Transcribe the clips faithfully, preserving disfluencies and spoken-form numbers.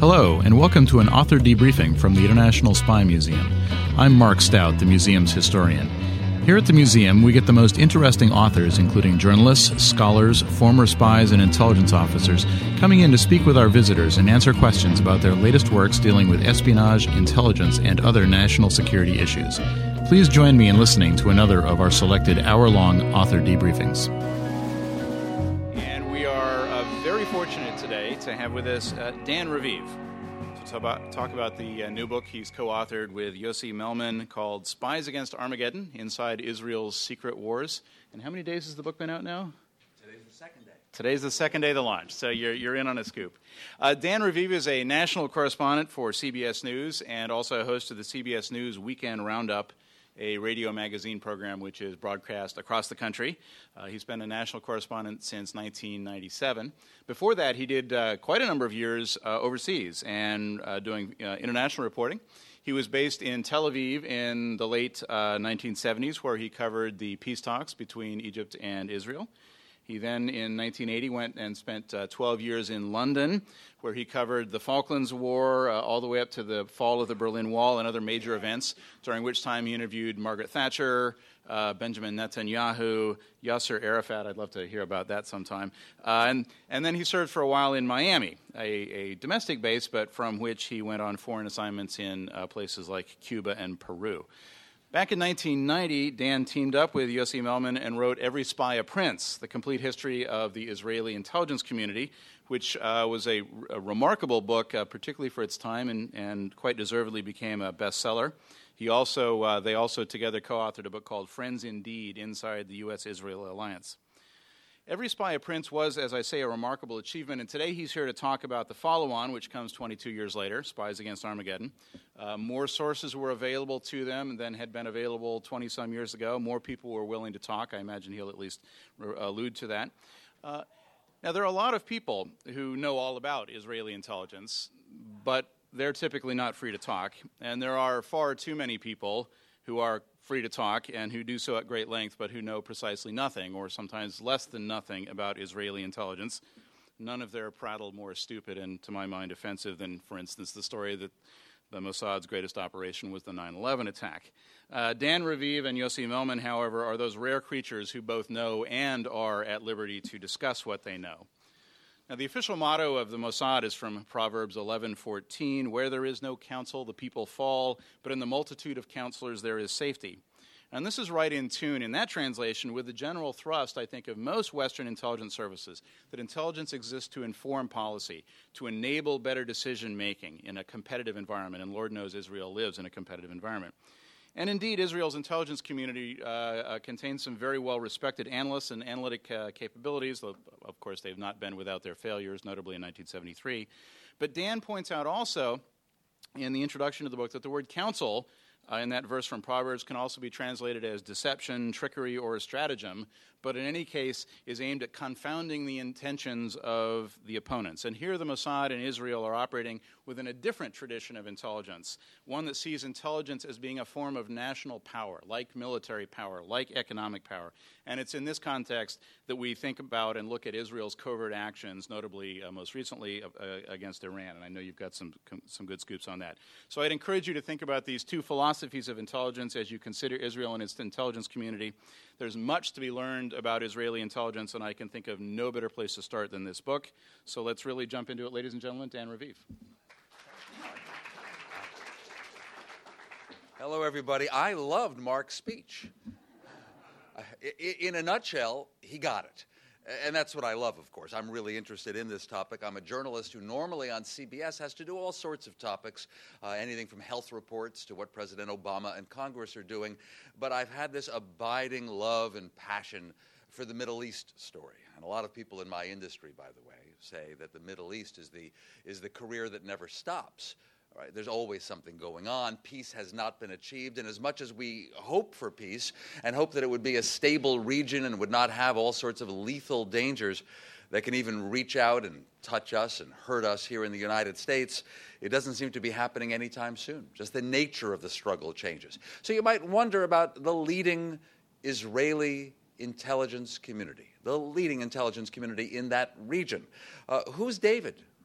Hello, and welcome to an author debriefing from the International Spy Museum. I'm Mark Stout, the museum's historian. Here at the museum, we get the most interesting authors, including journalists, scholars, former spies, and intelligence officers, coming in to speak with our visitors and answer questions about their latest works dealing with espionage, intelligence, and other national security issues. Please join me in listening to another of our selected hour-long author debriefings. And we are uh, very fortunate today to have with us uh, Dan Raviv to talk about, talk about the uh, new book he's co-authored with Yossi Melman called Spies Against Armageddon, Inside Israel's Secret Wars. And how many days has the book been out now? Today's the second day. Today's the second day of the launch, so you're you're in on a scoop. Uh, Dan Raviv is a national correspondent for C B S News and also a host of the C B S News Weekend Roundup, a radio magazine program which is broadcast across the country. Uh, he's been a national correspondent since nineteen ninety-seven. Before that, he did uh, quite a number of years uh, overseas and uh, doing uh, international reporting. He was based in Tel Aviv in the late uh, nineteen seventies, where he covered the peace talks between Egypt and Israel. He then, in nineteen eighty, went and spent uh, twelve years in London, where he covered the Falklands War uh, all the way up to the fall of the Berlin Wall and other major events, during which time he interviewed Margaret Thatcher, uh, Benjamin Netanyahu, Yasser Arafat. I'd love to hear about that sometime. Uh, and, and then he served for a while in Miami, a, a domestic base, but from which he went on foreign assignments in uh, places like Cuba and Peru. Back in nineteen ninety, Dan teamed up with Yossi Melman and wrote Every Spy a Prince, the complete history of the Israeli intelligence community, which uh, was a, a remarkable book, uh, particularly for its time, and, and quite deservedly became a bestseller. He also, uh, they also together co-authored a book called Friends Indeed, Inside the U S Israel Alliance. Every Spy a Prince was, as I say, a remarkable achievement, and today he's here to talk about the follow-on, which comes twenty-two years later, Spies Against Armageddon. Uh, more sources were available to them than had been available twenty-some years ago. More people were willing to talk. I imagine he'll at least re- allude to that. Uh, now, there are a lot of people who know all about Israeli intelligence, but they're typically not free to talk, and there are far too many people who are free to talk and who do so at great length, but who know precisely nothing, or sometimes less than nothing, about Israeli intelligence. None of their prattle more stupid and, to my mind, offensive than, for instance, the story that the Mossad's greatest operation was the nine eleven attack. Uh, Dan Raviv and Yossi Melman, however, are those rare creatures who both know and are at liberty to discuss what they know. Now, the official motto of the Mossad is from Proverbs eleven fourteen, where there is no counsel, the people fall, but in the multitude of counselors there is safety. And this is right in tune in that translation with the general thrust, I think, of most Western intelligence services, that intelligence exists to inform policy, to enable better decision-making in a competitive environment, and Lord knows Israel lives in a competitive environment. And indeed, Israel's intelligence community uh, uh, contains some very well-respected analysts and analytic uh, capabilities. Though, of course, they've not been without their failures, notably in nineteen seventy-three. But Dan points out also in the introduction to the book that the word counsel uh, in that verse from Proverbs can also be translated as deception, trickery, or a stratagem, but in any case is aimed at confounding the intentions of the opponents. And here the Mossad and Israel are operating within a different tradition of intelligence, one that sees intelligence as being a form of national power, like military power, like economic power. And it's in this context that we think about and look at Israel's covert actions, notably uh, most recently uh, against Iran. And I know you've got some some good scoops on that. So I'd encourage you to think about these two philosophies of intelligence as you consider Israel and its intelligence community. There's much to be learned about Israeli intelligence, and I can think of no better place to start than this book. So let's really jump into it, ladies and gentlemen. Dan Raviv. Hello, everybody. I loved Mark's speech. In a nutshell, he got it. And that's what I love, of course. I'm really interested in this topic. I'm a journalist who normally on C B S has to do all sorts of topics, uh, anything from health reports to what President Obama and Congress are doing. But I've had this abiding love and passion for the Middle East story. And a lot of people in my industry, by the way, say that the Middle East is the, is the career that never stops. Right, there's always something going on. Peace has not been achieved, and as much as we hope for peace and hope that it would be a stable region and would not have all sorts of lethal dangers that can even reach out and touch us and hurt us here in the United States, it doesn't seem to be happening anytime soon. Just the nature of the struggle changes. So you might wonder about the leading Israeli intelligence community, the leading intelligence community in that region. Uh, who's David?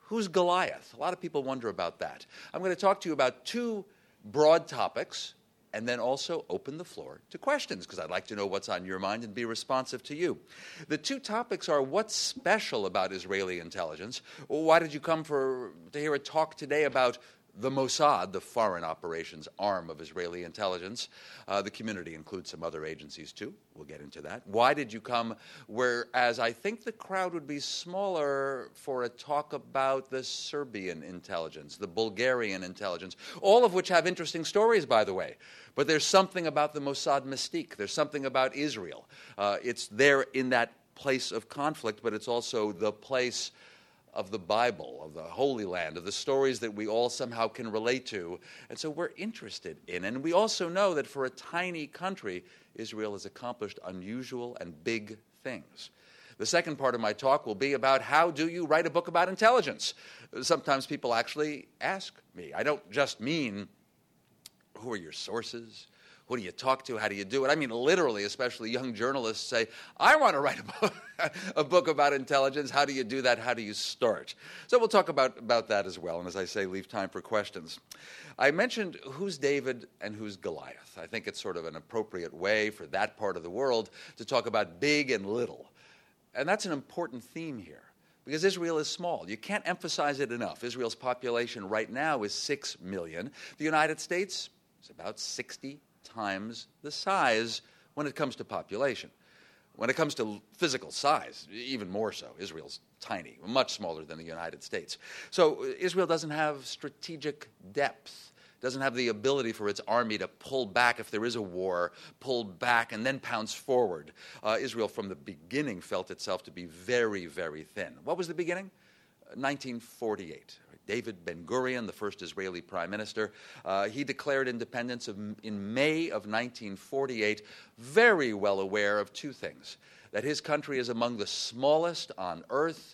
who's Goliath? A lot of people wonder about that. I'm going to talk to you about two broad topics and then also open the floor to questions, because I'd like to know what's on your mind and be responsive to you. The two topics are what's special about Israeli intelligence. Well, why did you come for to hear a talk today about the Mossad, the foreign operations arm of Israeli intelligence? Uh, the community includes some other agencies too. We'll get into that. Why did you come? Whereas I think the crowd would be smaller for a talk about the Serbian intelligence, the Bulgarian intelligence, all of which have interesting stories, by the way. But there's something about the Mossad mystique. There's something about Israel. Uh, it's there in that place of conflict, but it's also the place of the Bible, of the Holy Land, of the stories that we all somehow can relate to. And so we're interested in. And we also know that for a tiny country, Israel has accomplished unusual and big things. The second part of my talk will be about how do you write a book about intelligence? Sometimes people actually ask me. I don't just mean, who are your sources? Who do you talk to? How do you do it? I mean, literally, especially young journalists say, I want to write a book, a book about intelligence. How do you do that? How do you start? So we'll talk about, about that as well. And as I say, leave time for questions. I mentioned who's David and who's Goliath. I think it's sort of an appropriate way for that part of the world to talk about big and little. And that's an important theme here, because Israel is small. You can't emphasize it enough. Israel's population right now is six million. The United States is about sixty times the size when it comes to population. When it comes to physical size, even more so. Israel's tiny, much smaller than the United States. So Israel doesn't have strategic depth, doesn't have the ability for its army to pull back if there is a war, pull back and then pounce forward. Uh, Israel from the beginning felt itself to be very, very thin. What was the beginning? nineteen forty-eight. David Ben-Gurion, the first Israeli prime minister, uh, he declared independence of, in May of nineteen forty-eight, very well aware of two things: that his country is among the smallest on earth,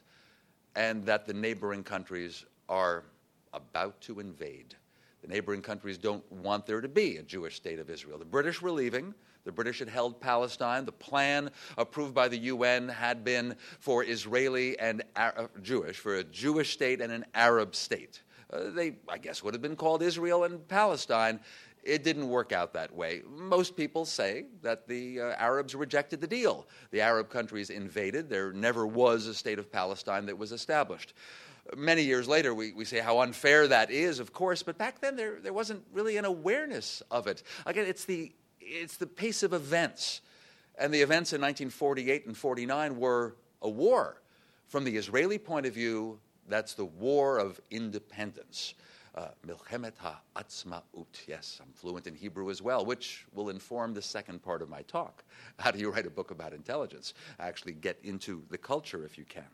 and that the neighboring countries are about to invade. The neighboring countries don't want there to be a Jewish state of Israel. The British were leaving. The British had held Palestine. The plan approved by the U N had been for Israeli and Arab, Jewish, for a Jewish state and an Arab state. Uh, they, I guess, would have been called Israel and Palestine. It didn't work out that way. Most people say that the uh, Arabs rejected the deal. The Arab countries invaded. There never was a state of Palestine that was established. Many years later, we, we say how unfair that is, of course, but back then there, there wasn't really an awareness of it. Again, it's the It's the pace of events. And the events in nineteen forty-eight and forty-nine were a war. From the Israeli point of view, that's the war of independence. Milchemet ha'atzmaut. Yes, I'm fluent in Hebrew as well, which will inform the second part of my talk. How do you write a book about intelligence? Actually get into the culture if you can.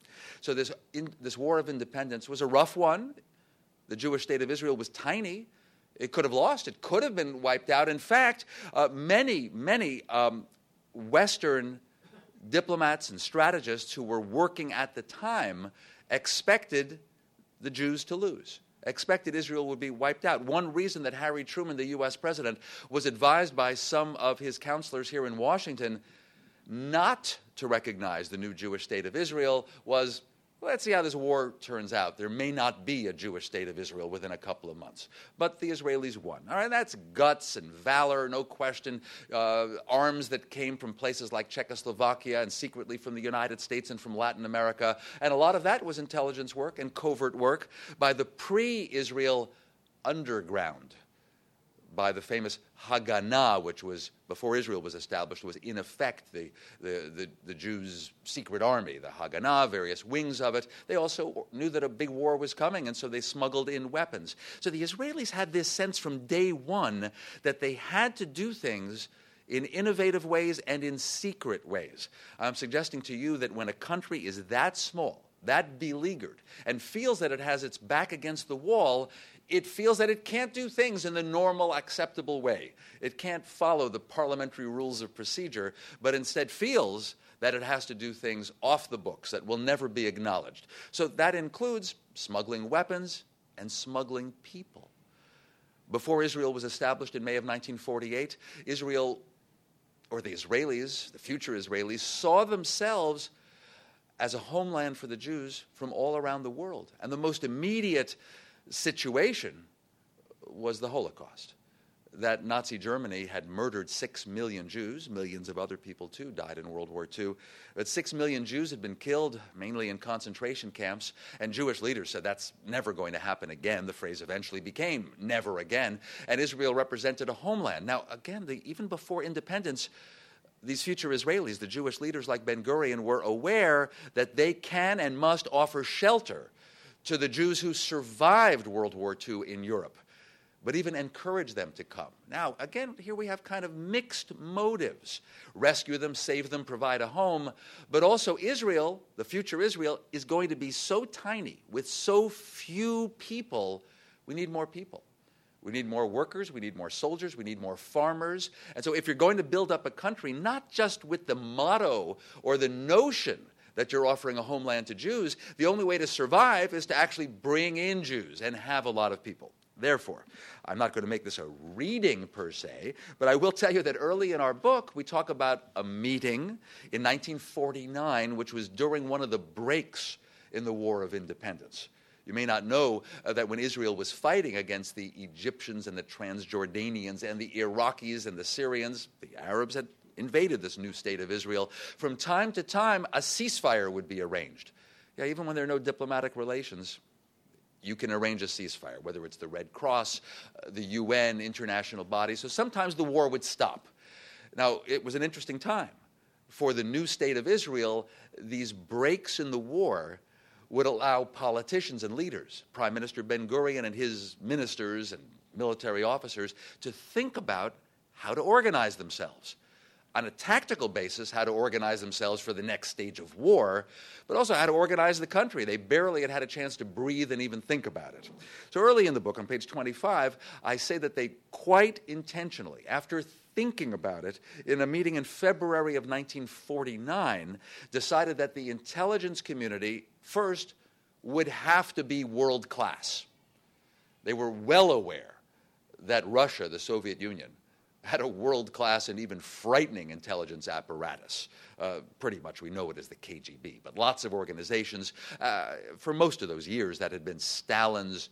So this, in, this war of independence was a rough one. The Jewish state of Israel was tiny. It could have lost. It could have been wiped out. In fact, uh, many, many um, Western diplomats and strategists who were working at the time expected the Jews to lose, expected Israel would be wiped out. One reason that Harry Truman, the U S president, was advised by some of his counselors here in Washington not to recognize the new Jewish state of Israel was, let's see how this war turns out. There may not be a Jewish state of Israel within a couple of months. But the Israelis won. All right, that's guts and valor, no question. Uh, arms that came from places like Czechoslovakia and secretly from the United States and from Latin America. And a lot of that was intelligence work and covert work by the pre-Israel underground, by the famous Haganah, which was, before Israel was established, was in effect the, the, the, the Jews' secret army, the Haganah, various wings of it. They also knew that a big war was coming, and so they smuggled in weapons. So the Israelis had this sense from day one that they had to do things in innovative ways and in secret ways. I'm suggesting to you that when a country is that small, that beleaguered, and feels that it has its back against the wall, it feels that it can't do things in the normal, acceptable way. It can't follow the parliamentary rules of procedure, but instead feels that it has to do things off the books that will never be acknowledged. So that includes smuggling weapons and smuggling people. Before Israel was established in May of nineteen forty-eight, Israel, or the Israelis, the future Israelis, saw themselves as a homeland for the Jews from all around the world. And the most immediate situation was the Holocaust. That Nazi Germany had murdered six million Jews. Millions of other people, too, died in World War Two. But six million Jews had been killed, mainly in concentration camps, and Jewish leaders said that's never going to happen again. The phrase eventually became never again, and Israel represented a homeland. Now, again, the, even before independence, these future Israelis, the Jewish leaders like Ben-Gurion, were aware that they can and must offer shelter to the Jews who survived World War Two in Europe, but even encourage them to come. Now, again, here we have kind of mixed motives. Rescue them, save them, provide a home. But also Israel, the future Israel, is going to be so tiny, with so few people, we need more people. We need more workers, we need more soldiers, we need more farmers. And so if you're going to build up a country, not just with the motto or the notion that you're offering a homeland to Jews, the only way to survive is to actually bring in Jews and have a lot of people. Therefore, I'm not going to make this a reading per se, but I will tell you that early in our book, we talk about a meeting in nineteen forty-nine, which was during one of the breaks in the War of Independence. You may not know uh, that when Israel was fighting against the Egyptians and the Transjordanians and the Iraqis and the Syrians, the Arabs had invaded this new state of Israel. From time to time, a ceasefire would be arranged. Yeah, even when there are no diplomatic relations, you can arrange a ceasefire, whether it's the Red Cross, uh, the U N, international bodies. So sometimes the war would stop. Now, it was an interesting time. For the new state of Israel, these breaks in the war would allow politicians and leaders, Prime Minister Ben-Gurion and his ministers and military officers, to think about how to organize themselves. On a tactical basis, how to organize themselves for the next stage of war, but also how to organize the country. They barely had had a chance to breathe and even think about it. So early in the book, on page twenty-five, I say that they quite intentionally, after thinking about it, in a meeting in February of nineteen forty-nine, decided that the intelligence community, first, would have to be world class. They were well aware that Russia, the Soviet Union, had a world-class and even frightening intelligence apparatus. Uh, pretty much we know it as the K G B, but lots of organizations. Uh, for most of those years, that had been Stalin's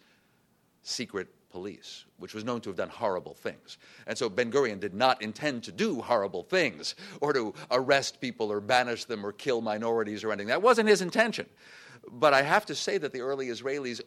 secret police, which was known to have done horrible things. And so Ben-Gurion did not intend to do horrible things or to arrest people or banish them or kill minorities or anything. That wasn't his intention. But I have to say that the early Israelis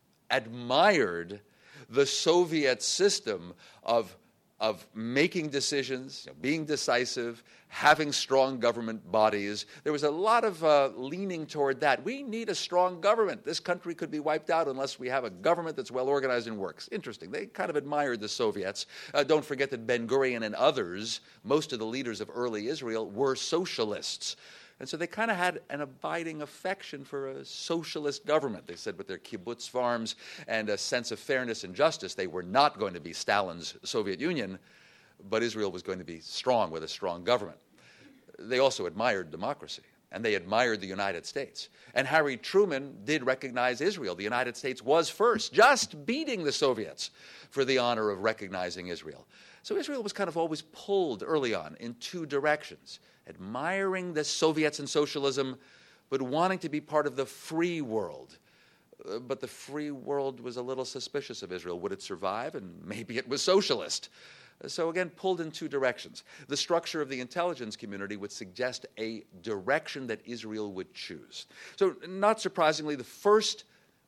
admired the Soviet system of of making decisions, you know, being decisive, having strong government bodies. There was a lot of uh, leaning toward that. We need a strong government. This country could be wiped out unless we have a government that's well organized and works. Interesting. They kind of admired the Soviets. Uh, don't forget that Ben-Gurion and others, most of the leaders of early Israel, were socialists. And so they kind of had an abiding affection for a socialist government. They said with their kibbutz farms and a sense of fairness and justice, they were not going to be Stalin's Soviet Union, but Israel was going to be strong with a strong government. They also admired democracy, and they admired the United States. And Harry Truman did recognize Israel. The United States was first, just beating the Soviets for the honor of recognizing Israel. So Israel was kind of always pulled early on in two directions, admiring the Soviets and socialism, but wanting to be part of the free world. Uh, but the free world was a little suspicious of Israel. Would it survive? And maybe it was socialist. So again, pulled in two directions. The structure of the intelligence community would suggest a direction that Israel would choose. So not surprisingly, the first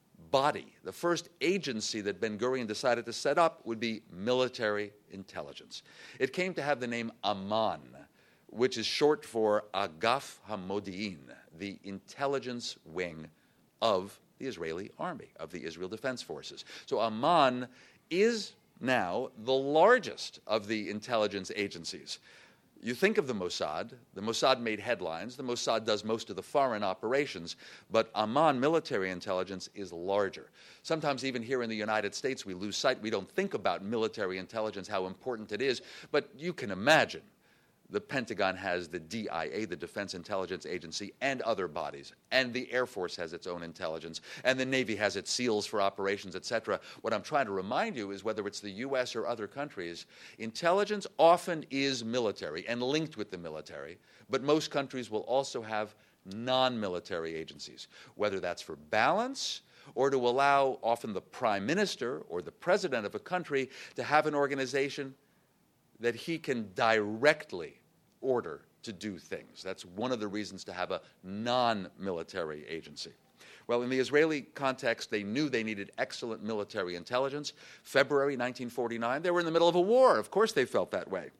body, the first agency that Ben-Gurion decided to set up would be military intelligence. It came to have the name Amman, which is short for Agaf HaModi'in, the intelligence wing of the Israeli army, of the Israel Defense Forces. So Amman is now the largest of the intelligence agencies. You think of the Mossad. The Mossad made headlines. The Mossad does most of the foreign operations, but Amman military intelligence is larger. Sometimes even here in the United States, we lose sight. We don't think about military intelligence, how important it is, but you can imagine the Pentagon has the D I A, the Defense Intelligence Agency, and other bodies. And the Air Force has its own intelligence. And the Navy has its SEALs for operations, et cetera. What I'm trying to remind you is whether it's the U S or other countries, intelligence often is military and linked with the military. But most countries will also have non-military agencies, whether that's for balance or to allow often the prime minister or the president of a country to have an organization that he can directly order to do things. That's one of the reasons to have a non-military agency. Well, in the Israeli context, they knew they needed excellent military intelligence. February nineteen forty-nine, they were in the middle of a war. Of course they felt that way.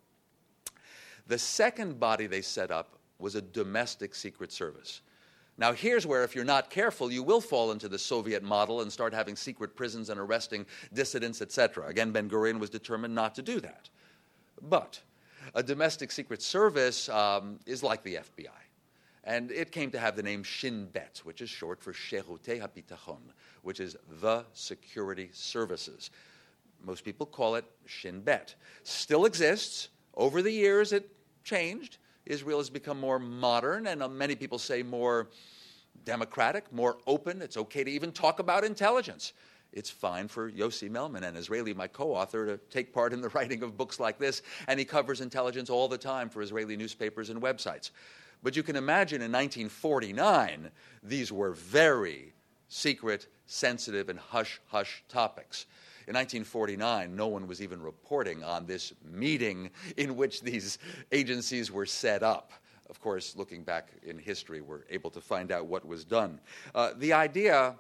The second body they set up was a domestic secret service. Now, here's where, if you're not careful, you will fall into the Soviet model and start having secret prisons and arresting dissidents, et cetera. Again, Ben-Gurion was determined not to do that. But a domestic secret service um, is like the F B I. And it came to have the name Shin Bet, which is short for Shirutei HaBitachon, which is the security services. Most people call it Shin Bet. Still exists. Over the years, it changed. Israel has become more modern, and uh, many people say more democratic, more open. It's okay to even talk about intelligence. It's fine for Yossi Melman, an Israeli, my co-author, to take part in the writing of books like this, and he covers intelligence all the time for Israeli newspapers and websites. But you can imagine in nineteen forty-nine, these were very secret, sensitive, and hush-hush topics. In nineteen forty-nine, no one was even reporting on this meeting in which these agencies were set up. Of course, looking back in history, we're able to find out what was done. Uh, the idea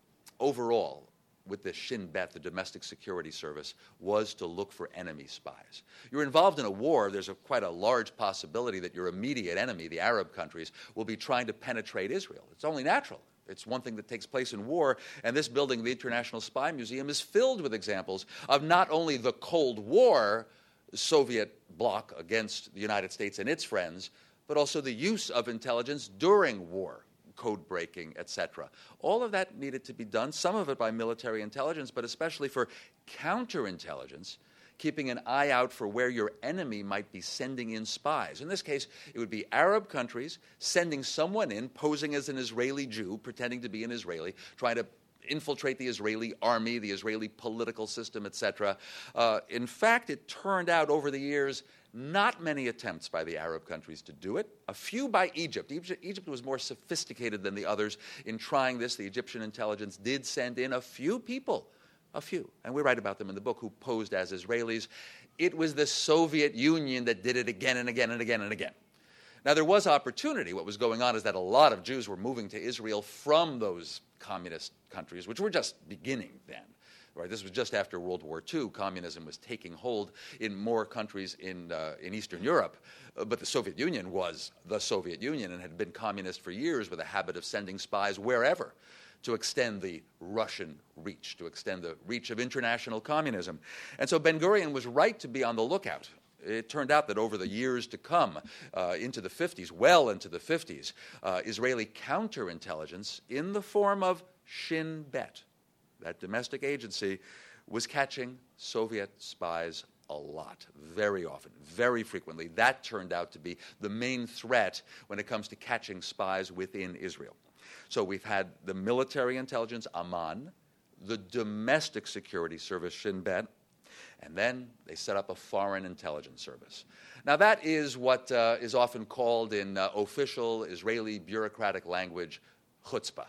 overall with the Shin Bet, the domestic security service, was to look for enemy spies. You're involved in a war, there's a, quite a large possibility that your immediate enemy, the Arab countries, will be trying to penetrate Israel. It's only natural. It's one thing that takes place in war, and this building, the International Spy Museum, is filled with examples of not only the Cold War Soviet bloc against the United States and its friends, but also the use of intelligence during war, code breaking, et cetera. All of that needed to be done, some of it by military intelligence, but especially for counterintelligence, keeping an eye out for where your enemy might be sending in spies. In this case, it would be Arab countries sending someone in, posing as an Israeli Jew, pretending to be an Israeli, trying to infiltrate the Israeli army, the Israeli political system, et cetera. Uh, in fact, it turned out over the years, not many attempts by the Arab countries to do it. A few by Egypt. Egypt. Egypt was more sophisticated than the others in trying this. The Egyptian intelligence did send in a few people, a few, and we write about them in the book, who posed as Israelis. It was the Soviet Union that did it again and again and again and again. Now, there was opportunity. What was going on is that a lot of Jews were moving to Israel from those communist countries, which were just beginning then. Right, this was just after World War Two. Communism was taking hold in more countries in, uh, in Eastern Europe. Uh, but the Soviet Union was the Soviet Union and had been communist for years, with a habit of sending spies wherever to extend the Russian reach, to extend the reach of international communism. And so Ben-Gurion was right to be on the lookout. It turned out that over the years to come, uh, into the fifties, well into the fifties, uh, Israeli counterintelligence, in the form of Shin Bet, that domestic agency, was catching Soviet spies a lot, very often, very frequently. That turned out to be the main threat when it comes to catching spies within Israel. So we've had the military intelligence, Aman, the domestic security service, Shin Bet, and then they set up a foreign intelligence service. Now that is what uh, is often called in uh, official Israeli bureaucratic language, chutzpah.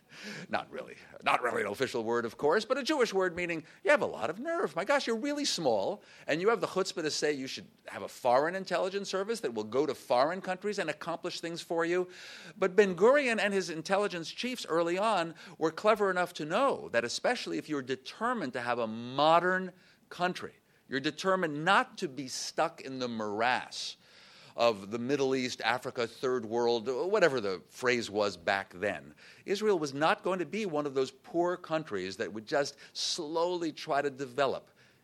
Not really. Not really an official word, of course, but a Jewish word meaning you have a lot of nerve. My gosh, you're really small, and you have the chutzpah to say you should have a foreign intelligence service that will go to foreign countries and accomplish things for you. But Ben-Gurion and his intelligence chiefs early on were clever enough to know that, especially if you're determined to have a modern country, you're determined not to be stuck in the morass of the Middle East, Africa, Third World, whatever the phrase was back then. Israel was not going to be one of those poor countries that would just slowly try to develop.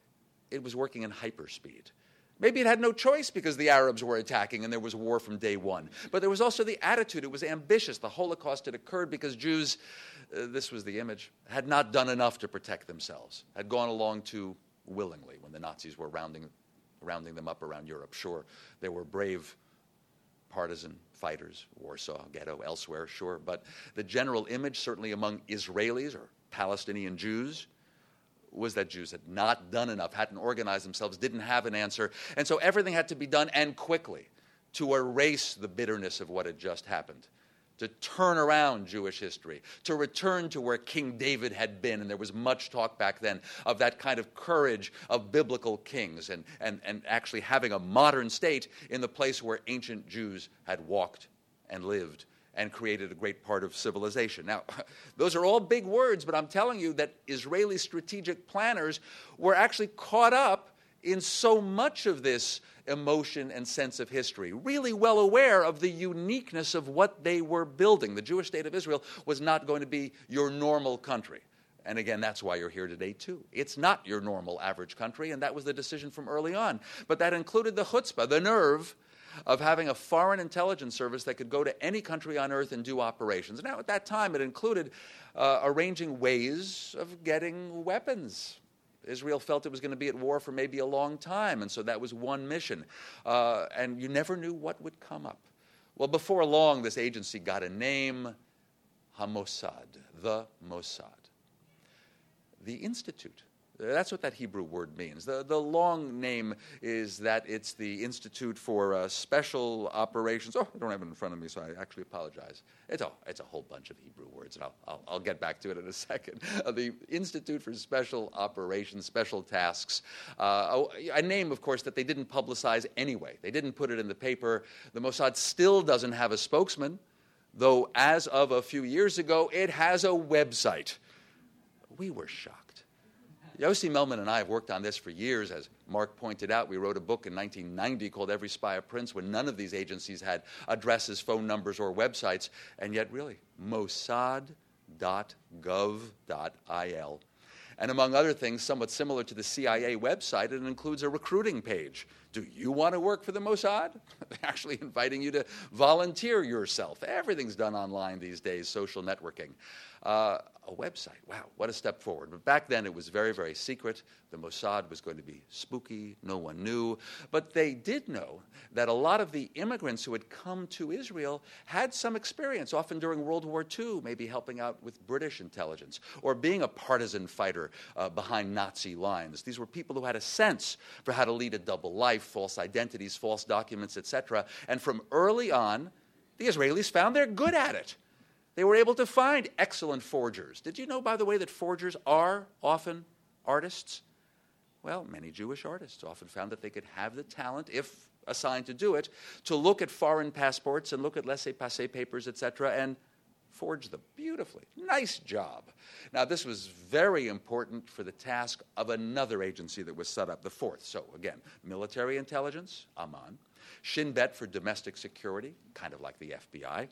It was working in hyperspeed. Maybe it had no choice because the Arabs were attacking and there was war from day one. But there was also the attitude. It was ambitious. The Holocaust had occurred because Jews, uh, this was the image, had not done enough to protect themselves, had gone along too willingly when the Nazis were rounding rounding them up around Europe. Sure, there were brave partisan fighters, Warsaw, ghetto, elsewhere, sure, but the general image, certainly among Israelis or Palestinian Jews, was that Jews had not done enough, hadn't organized themselves, didn't have an answer, and so everything had to be done, and quickly, to erase the bitterness of what had just happened. to turn around Jewish history, to return to where King David had been. And there was much talk back then of that kind of courage of biblical kings and, and, and actually having a modern state in the place where ancient Jews had walked and lived and created a great part of civilization. Now, those are all big words, but I'm telling you that Israeli strategic planners were actually caught up in so much of this emotion and sense of history, really well aware of the uniqueness of what they were building. The Jewish state of Israel was not going to be your normal country. And again, that's why you're here today, too. It's not your normal average country, and that was the decision from early on. But that included the chutzpah, the nerve, of having a foreign intelligence service that could go to any country on earth and do operations. Now, at that time, it included uh, arranging ways of getting weapons. Israel felt it was going to be at war for maybe a long time, and so that was one mission. Uh, and you never knew what would come up. Well, before long, this agency got a name, HaMossad, the Mossad. The Institute. That's what that Hebrew word means. The, the long name is that it's the Institute for uh, Special Operations. Oh, I don't have it in front of me, so I actually apologize. It's a, it's a whole bunch of Hebrew words, and I'll, I'll, I'll get back to it in a second. Uh, the Institute for Special Operations, Special Tasks. Uh, a, a name, of course, that they didn't publicize anyway. They didn't put it in the paper. The Mossad still doesn't have a spokesman, though as of a few years ago, it has a website. We were shocked. Yossi Melman and I have worked on this for years. As Mark pointed out, we wrote a book in nineteen ninety called Every Spy a Prince, when none of these agencies had addresses, phone numbers, or websites. And yet, really, mossad dot gov dot I L. And among other things, somewhat similar to the C I A website, it includes a recruiting page. Do you want to work for the Mossad? They're actually inviting you to volunteer yourself. Everything's done online these days, social networking. Uh, a website, wow, what a step forward. But back then it was very, very secret. The Mossad was going to be spooky. No one knew. But they did know that a lot of the immigrants who had come to Israel had some experience, often during World War Two, maybe helping out with British intelligence or being a partisan fighter uh, behind Nazi lines. These were people who had a sense for how to lead a double life, false identities, false documents, et cetera. And from early on, the Israelis found they're good at it. They were able to find excellent forgers. Did you know, by the way, that forgers are often artists? Well, many Jewish artists often found that they could have the talent, if assigned to do it, to look at foreign passports and look at laissez-passer papers, et cetera, and forge them beautifully. Nice job. Now, this was very important for the task of another agency that was set up, the fourth. So, again, military intelligence, Aman. Shin Bet for domestic security, kind of like the F B I.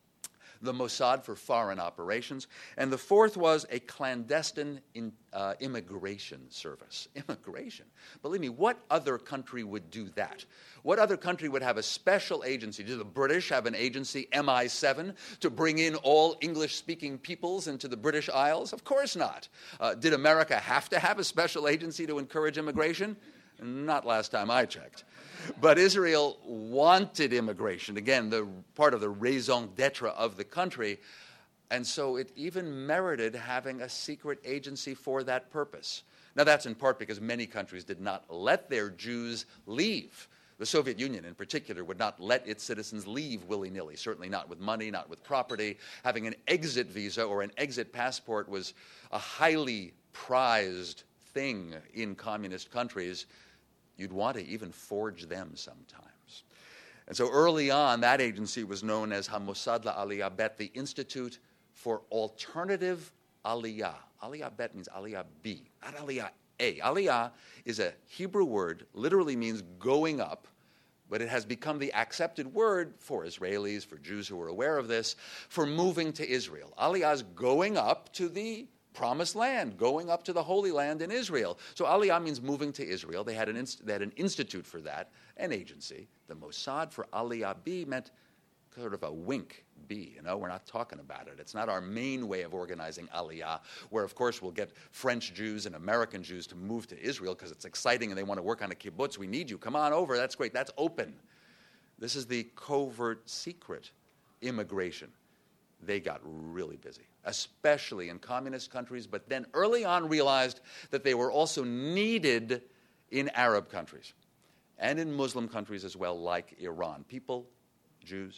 The Mossad for foreign operations, and the fourth was a clandestine in, uh, immigration service. Immigration? Believe me, what other country would do that? What other country would have a special agency? Do the British have an agency, M I seven, to bring in all English-speaking peoples into the British Isles? Of course not. Uh, did America have to have a special agency to encourage immigration? Not last time I checked. But Israel wanted immigration, again, the part of the raison d'etre of the country, and so it even merited having a secret agency for that purpose. Now, that's in part because many countries did not let their Jews leave. The Soviet Union, in particular, would not let its citizens leave willy-nilly, certainly not with money, not with property. Having an exit visa or an exit passport was a highly prized thing in communist countries. You'd want to even forge them sometimes. And so early on, that agency was known as HaMossad LaAliyah Bet, the Institute for Alternative Aliyah. Aliyah Bet means Aliyah B, not Aliyah A. Aliyah is a Hebrew word, literally means going up, but it has become the accepted word for Israelis, for Jews who are aware of this, for moving to Israel. Aliyah is going up to the Promised Land, going up to the Holy Land in Israel. So Aliyah means moving to Israel. They had an inst- they had an institute for that, an agency. The Mossad for Aliyah B meant sort of a wink B. You know, we're not talking about it. It's not our main way of organizing Aliyah, where, of course, we'll get French Jews and American Jews to move to Israel because it's exciting and they want to work on a kibbutz. We need you. Come on over. That's great. That's open. This is the covert, secret immigration. They got really busy, especially in communist countries, but then early on realized that they were also needed in Arab countries and in Muslim countries as well, like Iran. People, Jews,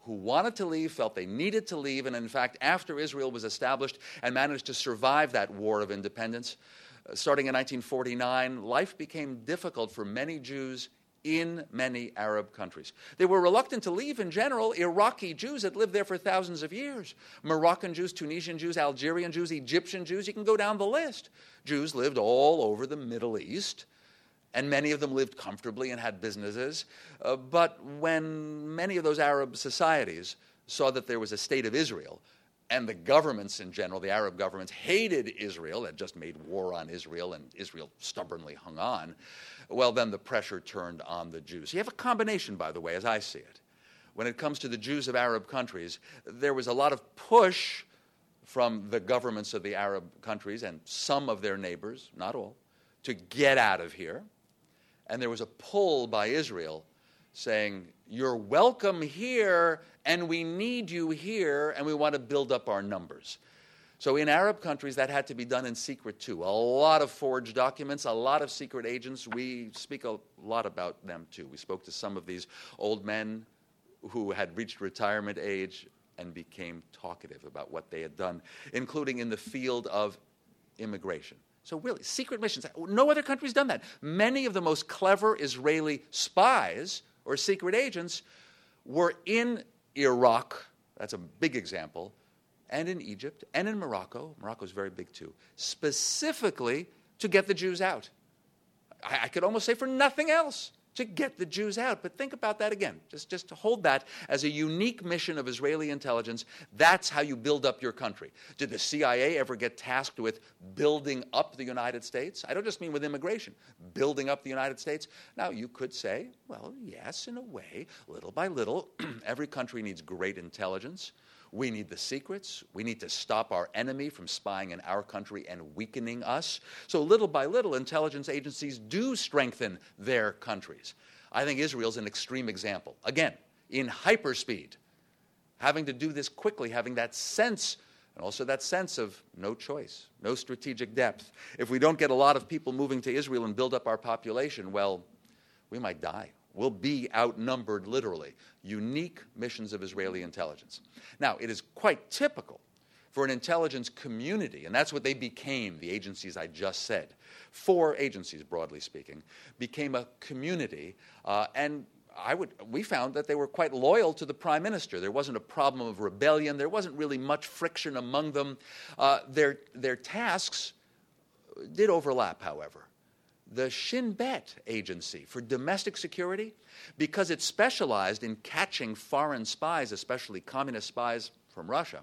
who wanted to leave, felt they needed to leave, and in fact, after Israel was established and managed to survive that war of independence, uh, starting in nineteen forty-nine, life became difficult for many Jews in many Arab countries. They were reluctant to leave in general. Iraqi Jews had lived there for thousands of years. Moroccan Jews, Tunisian Jews, Algerian Jews, Egyptian Jews, you can go down the list. Jews lived all over the Middle East, and many of them lived comfortably and had businesses. Uh, but when many of those Arab societies saw that there was a state of Israel, and the governments in general, the Arab governments, hated Israel, had just made war on Israel, and Israel stubbornly hung on, well, then the pressure turned on the Jews. You have a combination, by the way, as I see it. When it comes to the Jews of Arab countries, there was a lot of push from the governments of the Arab countries and some of their neighbors, not all, to get out of here. And there was a pull by Israel saying, you're welcome here, and we need you here, and we want to build up our numbers. So in Arab countries, that had to be done in secret, too. A lot of forged documents, a lot of secret agents. We speak a lot about them, too. We spoke to some of these old men who had reached retirement age and became talkative about what they had done, including in the field of immigration. So really, secret missions. No other country's done that. Many of the most clever Israeli spies or secret agents were in Iraq. That's a big example. And in Egypt, and in Morocco. Morocco's very big, too. Specifically to get the Jews out. I, I could almost say for nothing else, to get the Jews out. But think about that again. Just, just to hold that as a unique mission of Israeli intelligence. That's how you build up your country. Did the C I A ever get tasked with building up the United States? I don't just mean with immigration. Building up the United States? Now, you could say, well, yes, in a way, little by little. Every country needs great intelligence. We need the secrets. We need to stop our enemy from spying in our country and weakening us. So little by little, intelligence agencies do strengthen their countries. I think Israel's an extreme example. Again, in hyperspeed, having to do this quickly, having that sense, and also that sense of no choice, no strategic depth. If we don't get a lot of people moving to Israel and build up our population, well, we might die. We'll be outnumbered, literally. Unique missions of Israeli intelligence. Now, it is quite typical for an intelligence community, and that's what they became, the agencies I just said. Four agencies, broadly speaking, became a community, uh, and I would, we found that they were quite loyal to the prime minister. There wasn't a problem of rebellion. There wasn't really much friction among them. Uh, their, their tasks did overlap, however. The Shin Bet Agency for Domestic Security, because it specialized in catching foreign spies, especially communist spies from Russia,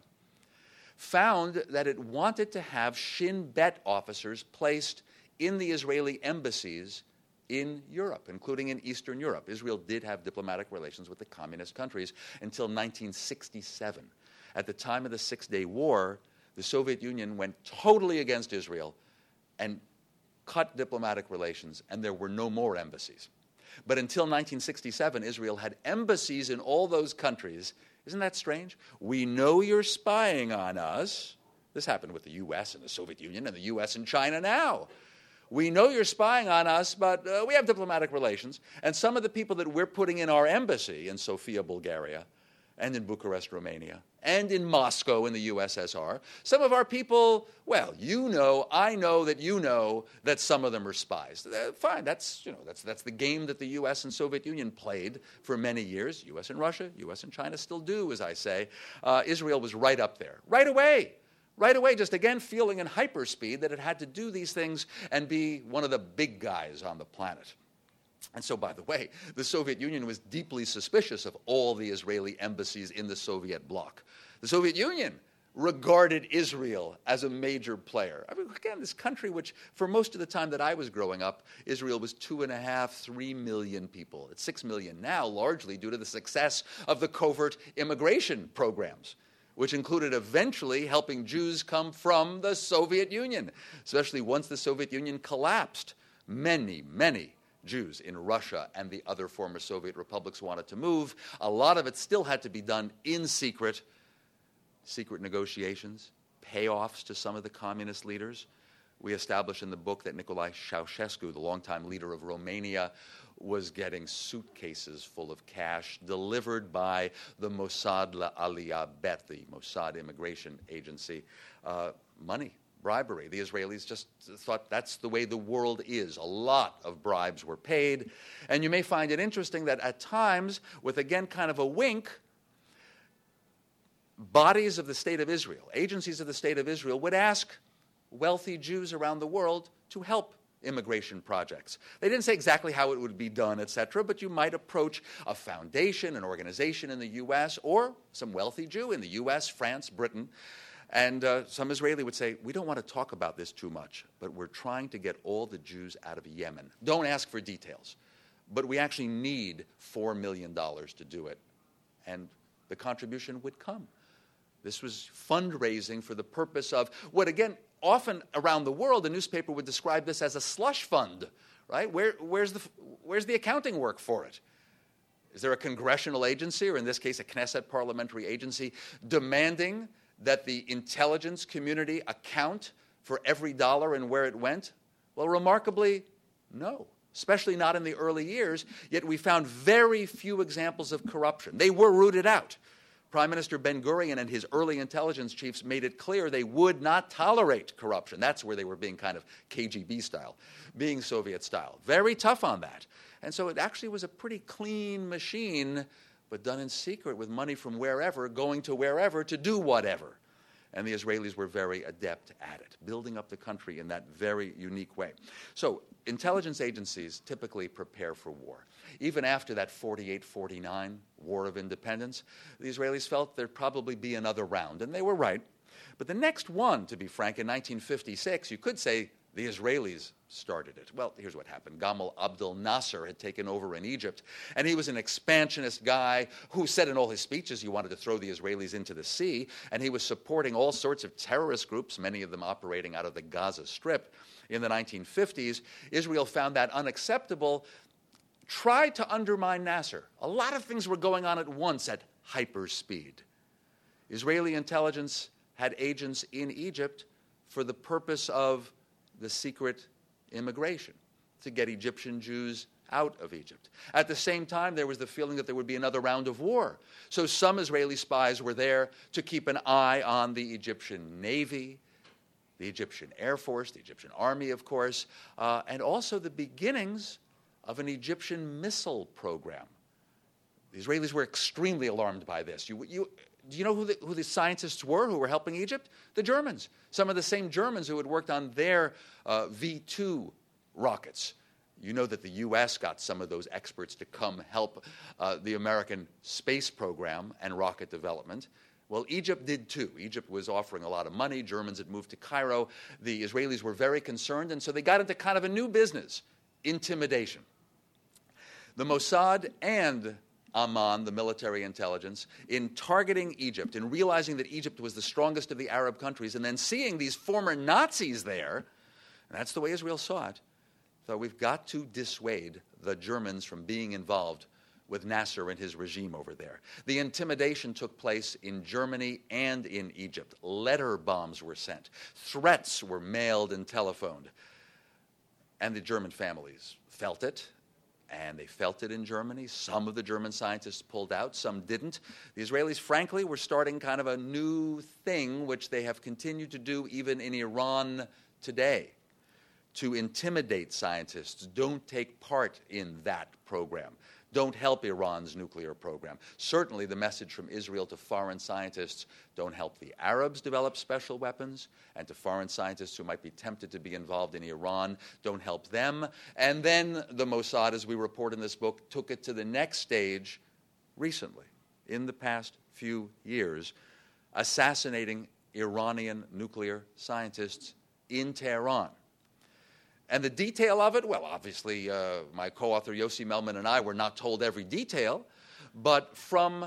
found that it wanted to have Shin Bet officers placed in the Israeli embassies in Europe, including in Eastern Europe. Israel did have diplomatic relations with the communist countries until nineteen sixty-seven. At the time of the Six-Day War, the Soviet Union went totally against Israel and cut diplomatic relations, and there were no more embassies. But until nineteen sixty-seven, Israel had embassies in all those countries. Isn't that strange? We know you're spying on us. This happened with the U S and the Soviet Union and the U S and China now. We know you're spying on us, but uh, we have diplomatic relations. And some of the people that we're putting in our embassy in Sofia, Bulgaria, and in Bucharest, Romania, and in Moscow in the U S S R. Some of our people, well, you know, I know that you know that some of them are spies. Uh, fine, that's, you know, that's, that's the game that the U S and Soviet Union played for many years. U S and Russia, U S and China still do, as I say. Uh, Israel was right up there, right away. Right away, just again feeling in hyperspeed that it had to do these things and be one of the big guys on the planet. And so, by the way, the Soviet Union was deeply suspicious of all the Israeli embassies in the Soviet bloc. The Soviet Union regarded Israel as a major player. I mean, again, this country which, for most of the time that I was growing up, Israel was two and a half, three million people. It's six million now, largely due to the success of the covert immigration programs, which included eventually helping Jews come from the Soviet Union, especially once the Soviet Union collapsed. Many, many Jews in Russia and the other former Soviet republics wanted to move. A lot of it still had to be done in secret. Secret negotiations, payoffs to some of the communist leaders. We establish in the book that Nicolae Ceausescu, the longtime leader of Romania, was getting suitcases full of cash delivered by the Mossad Aliyah Bet, the Mossad immigration agency. Uh, money, bribery. The Israelis just thought that's the way the world is. A lot of bribes were paid. And you may find it interesting that at times, with again kind of a wink, bodies of the State of Israel, agencies of the State of Israel, would ask wealthy Jews around the world to help immigration projects. They didn't say exactly how it would be done, et cetera, but you might approach a foundation, an organization in the U S, or some wealthy Jew in the U S, France, Britain, and uh, some Israeli would say, we don't want to talk about this too much, but we're trying to get all the Jews out of Yemen. Don't ask for details, but we actually need four million dollars to do it, and the contribution would come. This was fundraising for the purpose of what, again, often around the world, the newspaper would describe this as a slush fund, right? Where, where's, the, where's the accounting work for it? Is there a congressional agency, or in this case a Knesset parliamentary agency, demanding that the intelligence community account for every dollar and where it went? Well, remarkably, no, especially not in the early years, yet we found very few examples of corruption. They were rooted out. Prime Minister Ben-Gurion and his early intelligence chiefs made it clear they would not tolerate corruption. That's where they were being kind of K G B style, being Soviet style. Very tough on that. And so it actually was a pretty clean machine, but done in secret with money from wherever, going to wherever to do whatever. And the Israelis were very adept at it, building up the country in that very unique way. So intelligence agencies typically prepare for war. Even after that forty-eight forty-nine War of Independence, the Israelis felt there'd probably be another round, and they were right. But the next one, to be frank, in nineteen fifty-six, you could say the Israelis started it. Well, here's what happened. Gamal Abdel Nasser had taken over in Egypt, and he was an expansionist guy who said in all his speeches he wanted to throw the Israelis into the sea, and he was supporting all sorts of terrorist groups, many of them operating out of the Gaza Strip. In the nineteen fifties, Israel found that unacceptable, tried to undermine Nasser. A lot of things were going on at once at hyper speed. Israeli intelligence had agents in Egypt for the purpose of the secret immigration, to get Egyptian Jews out of Egypt. At the same time, there was the feeling that there would be another round of war. So some Israeli spies were there to keep an eye on the Egyptian Navy, the Egyptian Air Force, the Egyptian Army, of course, uh, and also the beginnings of an Egyptian missile program. The Israelis were extremely alarmed by this. You, you, do you know who the, who the scientists were who were helping Egypt? The Germans. Some of the same Germans who had worked on their uh, V two rockets. You know that the U S got some of those experts to come help uh, the American space program and rocket development. Well, Egypt did too. Egypt was offering a lot of money. Germans had moved to Cairo. The Israelis were very concerned, and so they got into kind of a new business, intimidation. The Mossad and Amman, the military intelligence, in targeting Egypt, in realizing that Egypt was the strongest of the Arab countries, and then seeing these former Nazis there, and that's the way Israel saw it, thought we've got to dissuade the Germans from being involved with Nasser and his regime over there. The intimidation took place in Germany and in Egypt. Letter bombs were sent. Threats were mailed and telephoned. And the German families felt it, and they felt it in Germany. Some of the German scientists pulled out, some didn't. The Israelis, frankly, were starting kind of a new thing, which they have continued to do even in Iran today, to intimidate scientists. Don't take part in that program. Don't help Iran's nuclear program. Certainly the message from Israel to foreign scientists, don't help the Arabs develop special weapons, and to foreign scientists who might be tempted to be involved in Iran, don't help them. And then the Mossad, as we report in this book, took it to the next stage recently, in the past few years, assassinating Iranian nuclear scientists in Tehran. And the detail of it, well, obviously, uh, my co-author Yossi Melman and I were not told every detail, but from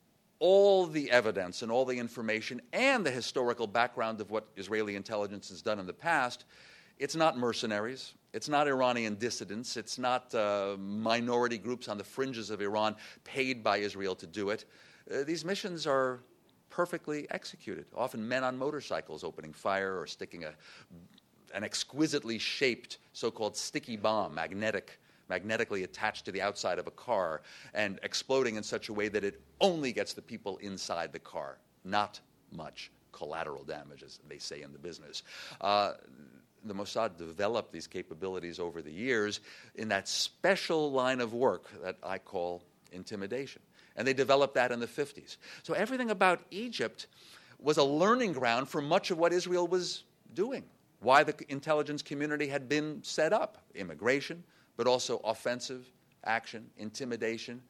all the evidence and all the information and the historical background of what Israeli intelligence has done in the past, it's not mercenaries, it's not Iranian dissidents, it's not uh, minority groups on the fringes of Iran paid by Israel to do it. Uh, these missions are perfectly executed, often men on motorcycles opening fire or sticking a an exquisitely shaped so-called sticky bomb, magnetic, magnetically attached to the outside of a car and exploding in such a way that it only gets the people inside the car, not much collateral damage, as they say in the business. Uh, the Mossad developed these capabilities over the years in that special line of work that I call intimidation. And they developed that in the fifties. So everything about Egypt was a learning ground for much of what Israel was doing, why the intelligence community had been set up, immigration, but also offensive action, intimidation,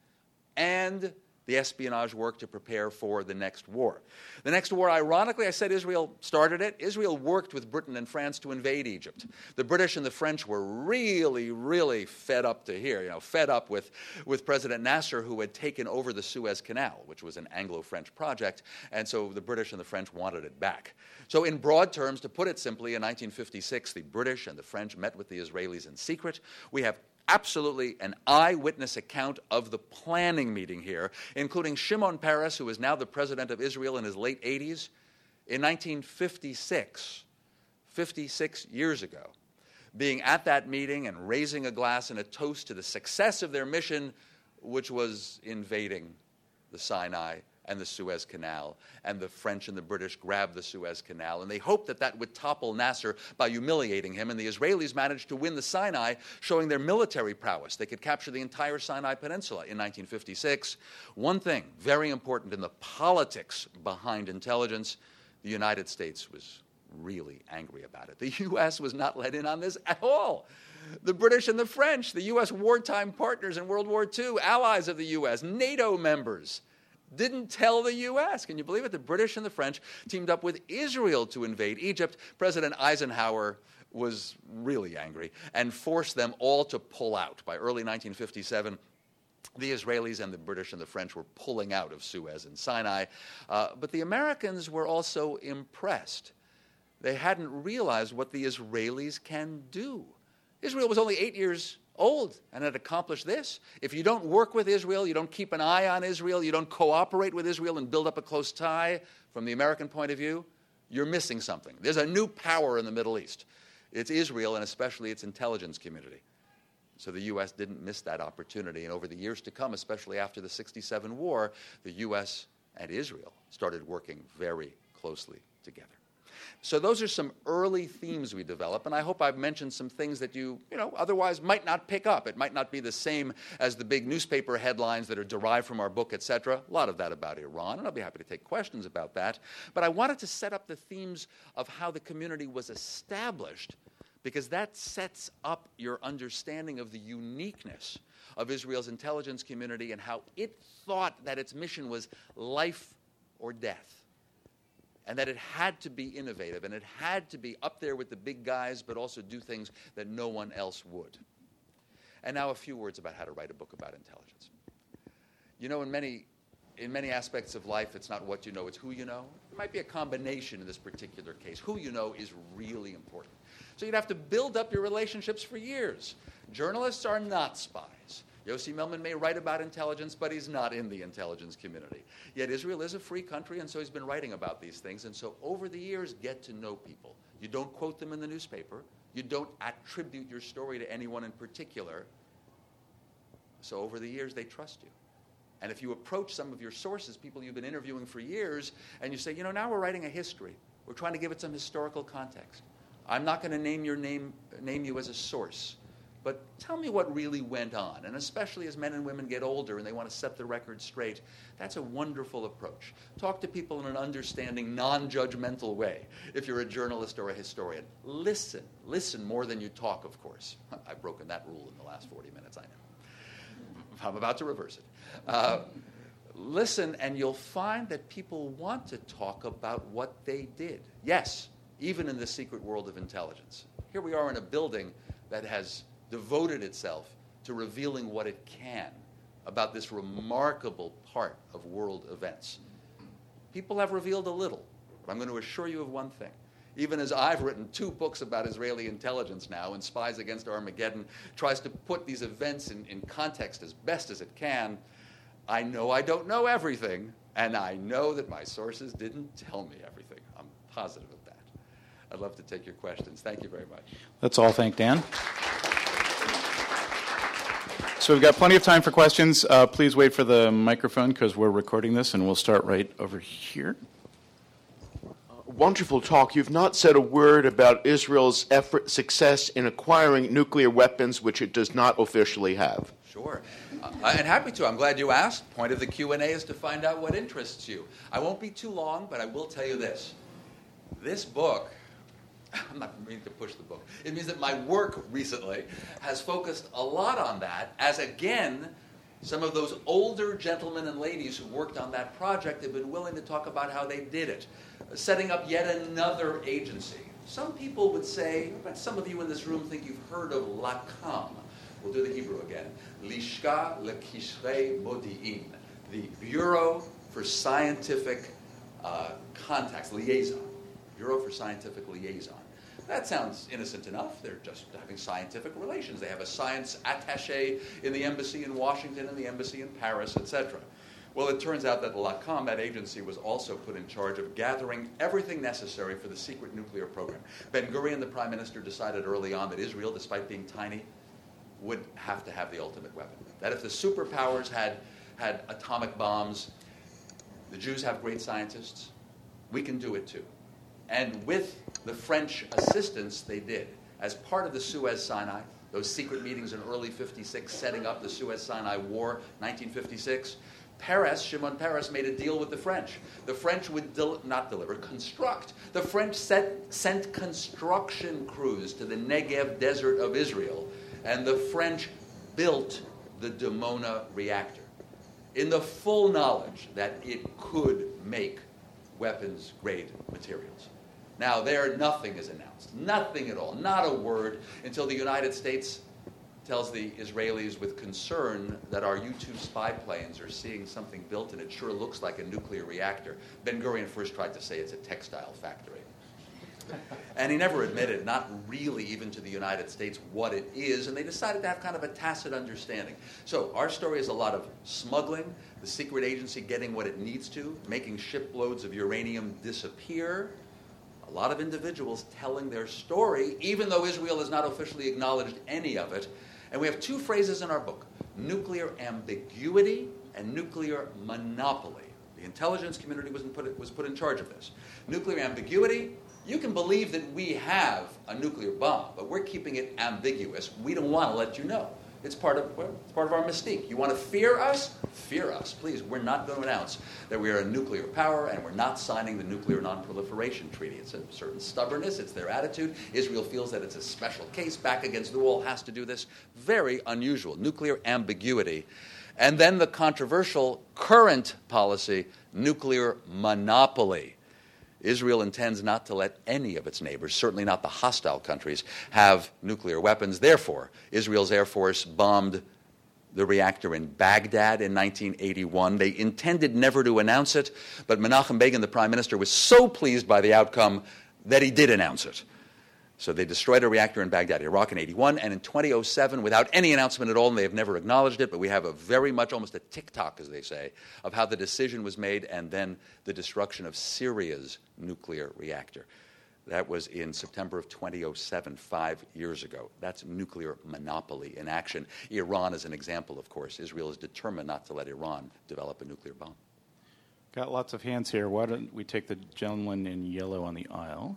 and the espionage work to prepare for the next war. The next war, ironically, I said Israel started it. Israel worked with Britain and France to invade Egypt. The British and the French were really, really fed up to here, you know, fed up with, with President Nasser, who had taken over the Suez Canal, which was an Anglo-French project, and so the British and the French wanted it back. So in broad terms, to put it simply, in nineteen fifty-six, the British and the French met with the Israelis in secret. We have absolutely an eyewitness account of the planning meeting here, including Shimon Peres, who is now the president of Israel in his late eighties, in nineteen fifty-six, fifty-six years ago, being at that meeting and raising a glass in a toast to the success of their mission, which was invading the Sinai and the Suez Canal, and the French and the British grabbed the Suez Canal, and they hoped that that would topple Nasser by humiliating him, and the Israelis managed to win the Sinai, showing their military prowess. They could capture the entire Sinai Peninsula in nineteen fifty-six. One thing, very important in the politics behind intelligence, the United States was really angry about it. The U S was not let in on this at all. The British and the French, the U S wartime partners in World War Two, allies of the U S, NATO members, didn't tell the U S. Can you believe it? The British and the French teamed up with Israel to invade Egypt. President Eisenhower was really angry and forced them all to pull out. By early nineteen fifty-seven, the Israelis and the British and the French were pulling out of Suez and Sinai. Uh, but the Americans were also impressed. They hadn't realized what the Israelis can do. Israel was only eight years old and had accomplished this. If you don't work with Israel, you don't keep an eye on Israel, you don't cooperate with Israel and build up a close tie from the American point of view, you're missing something. There's a new power in the Middle East. It's Israel, and especially its intelligence community. So the U S didn't miss that opportunity. And over the years to come, especially after the sixty-seven war, the U S and Israel started working very closely together. So those are some early themes we develop, and I hope I've mentioned some things that you, you know, otherwise might not pick up. It might not be the same as the big newspaper headlines that are derived from our book, et cetera. A lot of that about Iran, and I'll be happy to take questions about that. But I wanted to set up the themes of how the community was established, because that sets up your understanding of the uniqueness of Israel's intelligence community and how it thought that its mission was life or death. And that it had to be innovative, and it had to be up there with the big guys, but also do things that no one else would. And now a few words about how to write a book about intelligence. You know, in many, in many aspects of life, it's not what you know, it's who you know. It might be a combination in this particular case. Who you know is really important. So you'd have to build up your relationships for years. Journalists are not spies. Yossi Melman may write about intelligence, but he's not in the intelligence community. Yet Israel is a free country, and so he's been writing about these things. And so over the years, get to know people. You don't quote them in the newspaper. You don't attribute your story to anyone in particular. So over the years, they trust you. And if you approach some of your sources, people you've been interviewing for years, and you say, you know, now we're writing a history. We're trying to give it some historical context. I'm not going to name your name, name you as a source. But tell me what really went on, and especially as men and women get older and they want to set the record straight, that's a wonderful approach. Talk to people in an understanding, non-judgmental way if you're a journalist or a historian. Listen. Listen more than you talk, of course. I've broken that rule in the last forty minutes, I know. I'm about to reverse it. Uh, listen, and you'll find that people want to talk about what they did. Yes, even in the secret world of intelligence. Here we are in a building that has devoted itself to revealing what it can about this remarkable part of world events. People have revealed a little, but I'm going to assure you of one thing. Even as I've written two books about Israeli intelligence now, and Spies Against Armageddon tries to put these events in, in context as best as it can, I know I don't know everything, and I know that my sources didn't tell me everything. I'm positive of that. I'd love to take your questions. Thank you very much. Let's all thank Dan. So we've got plenty of time for questions. Uh, please wait for the microphone because we're recording this, and we'll start right over here. Wonderful talk. You've not said a word about Israel's effort, success in acquiring nuclear weapons, which it does not officially have. Sure. Uh, and happy to. I'm glad you asked. Point of the Q and A is to find out what interests you. I won't be too long, but I will tell you this. This book, I'm not meaning to push the book. It means that my work recently has focused a lot on that, as again, some of those older gentlemen and ladies who worked on that project have been willing to talk about how they did it, setting up yet another agency. Some people would say, but some of you in this room think you've heard of LACAM. We'll do the Hebrew again. Lishka Lekishrei Modi'in, the Bureau for Scientific uh, Contacts, Liaison. Bureau for Scientific Liaison. That sounds innocent enough. They're just having scientific relations. They have a science attaché in the embassy in Washington and the embassy in Paris, et cetera. Well, it turns out that LACAM, that agency, was also put in charge of gathering everything necessary for the secret nuclear program. Ben-Gurion, the prime minister, decided early on that Israel, despite being tiny, would have to have the ultimate weapon. That if the superpowers had, had atomic bombs, the Jews have great scientists, we can do it too. And with the French assistance, they did. As part of the Suez-Sinai, those secret meetings in early fifty-six setting up the Suez-Sinai War, nineteen fifty-six, Peres, Shimon Peres, made a deal with the French. The French would del- not deliver, construct. The French set, sent construction crews to the Negev desert of Israel, and the French built the Dimona reactor in the full knowledge that it could make weapons-grade materials. Now, there, nothing is announced. Nothing at all. Not a word until the United States tells the Israelis with concern that our U two spy planes are seeing something built and it sure looks like a nuclear reactor. Ben-Gurion first tried to say it's a textile factory. And he never admitted, not really even to the United States, what it is, and they decided to have kind of a tacit understanding. So our story is a lot of smuggling, the secret agency getting what it needs to, making shiploads of uranium disappear, a lot of individuals telling their story, even though Israel has not officially acknowledged any of it. And we have two phrases in our book, nuclear ambiguity and nuclear monopoly. The intelligence community was put, was put in charge of this. Nuclear ambiguity, you can believe that we have a nuclear bomb, but we're keeping it ambiguous. We don't want to let you know. It's part of well, it's part of our mystique. You want to fear us? Fear us. Please, we're not going to announce that we are a nuclear power and we're not signing the Nuclear Non-Proliferation Treaty. It's a certain stubbornness. It's their attitude. Israel feels that it's a special case. Back against the wall, has to do this. Very unusual. Nuclear ambiguity. And then the controversial current policy, nuclear monopoly. Israel intends not to let any of its neighbors, certainly not the hostile countries, have nuclear weapons. Therefore, Israel's Air Force bombed the reactor in Baghdad in nineteen eighty-one. They intended never to announce it, but Menachem Begin, the prime minister, was so pleased by the outcome that he did announce it. So they destroyed a reactor in Baghdad, Iraq, in eighty-one, and in twenty oh seven, without any announcement at all, and they have never acknowledged it, but we have a very much, almost a tick-tock, as they say, of how the decision was made and then the destruction of Syria's nuclear reactor. That was in September of twenty oh seven, five years ago. That's nuclear monopoly in action. Iran is an example, of course. Israel is determined not to let Iran develop a nuclear bomb. Got lots of hands here. Why don't we take the gentleman in yellow on the aisle?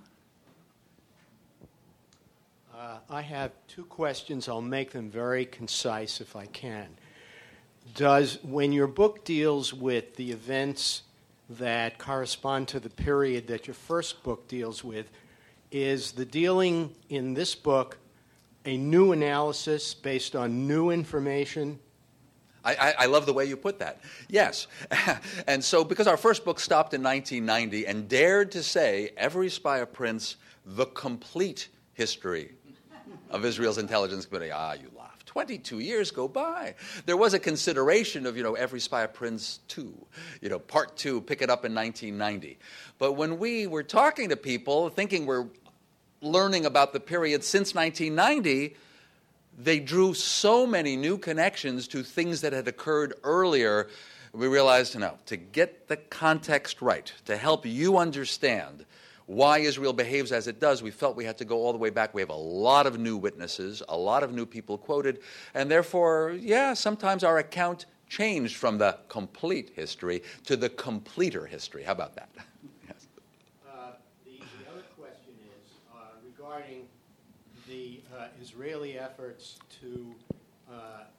Uh, I have two questions. I'll make them very concise if I can. Does, when your book deals with the events that correspond to the period that your first book deals with, is the dealing in this book a new analysis based on new information? I, I, I love the way you put that. Yes. And so because our first book stopped in nineteen ninety and dared to say, Every Spy a Prince, the complete history of Israel's intelligence community. Ah, you laugh. twenty-two years go by. There was a consideration of, you know, Every Spy a Prince two, you know, part two, pick it up in nineteen ninety. But when we were talking to people, thinking we're learning about the period since nineteen ninety, they drew so many new connections to things that had occurred earlier. We realized, no, to get the context right, to help you understand why Israel behaves as it does, we felt we had to go all the way back. We have a lot of new witnesses, a lot of new people quoted, and therefore, yeah, sometimes our account changed from the complete history to the completer history. How about that? Yes. Uh, the, the other question is uh, regarding the uh, Israeli efforts to uh,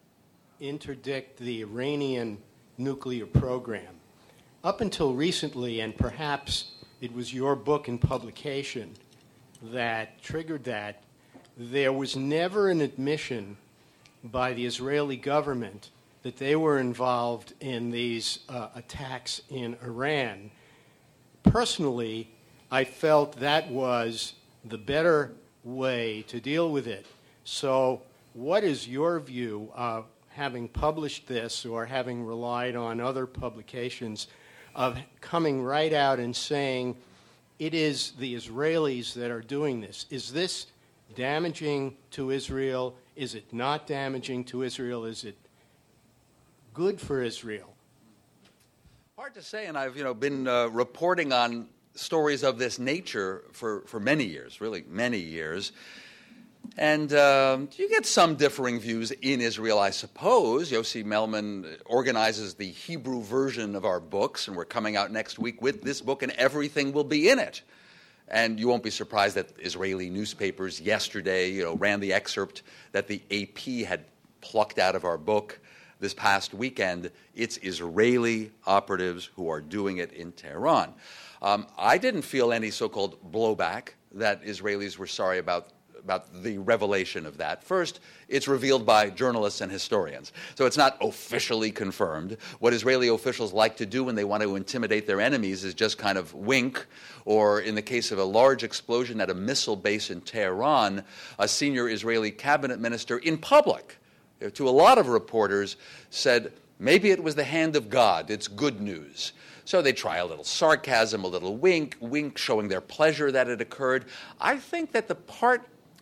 interdict the Iranian nuclear program. Up until recently, and perhaps it was your book and publication that triggered that, there was never an admission by the Israeli government that they were involved in these uh, attacks in Iran. Personally, I felt that was the better way to deal with it. So what is your view, uh, having published this or having relied on other publications, of coming right out and saying it is the Israelis that are doing this? Is this damaging to Israel? Is it not damaging to Israel? Is it good for Israel? Hard to say, and I've you know been uh, reporting on stories of this nature for, for many years, really many years. And um, you get some differing views in Israel, I suppose. Yossi Melman organizes the Hebrew version of our books, and we're coming out next week with this book, and everything will be in it. And you won't be surprised that Israeli newspapers yesterday, you know, ran the excerpt that the A P had plucked out of our book this past weekend. It's Israeli operatives who are doing it in Tehran. Um, I didn't feel any so-called blowback that Israelis were sorry about about the revelation of that. First, it's revealed by journalists and historians, so it's not officially confirmed. What Israeli officials like to do when they want to intimidate their enemies is just kind of wink, or in the case of a large explosion at a missile base in Tehran, a senior Israeli cabinet minister in public, to a lot of reporters, said, maybe it was the hand of God, it's good news. So they try a little sarcasm, a little wink, wink, showing their pleasure that it occurred. I think that the part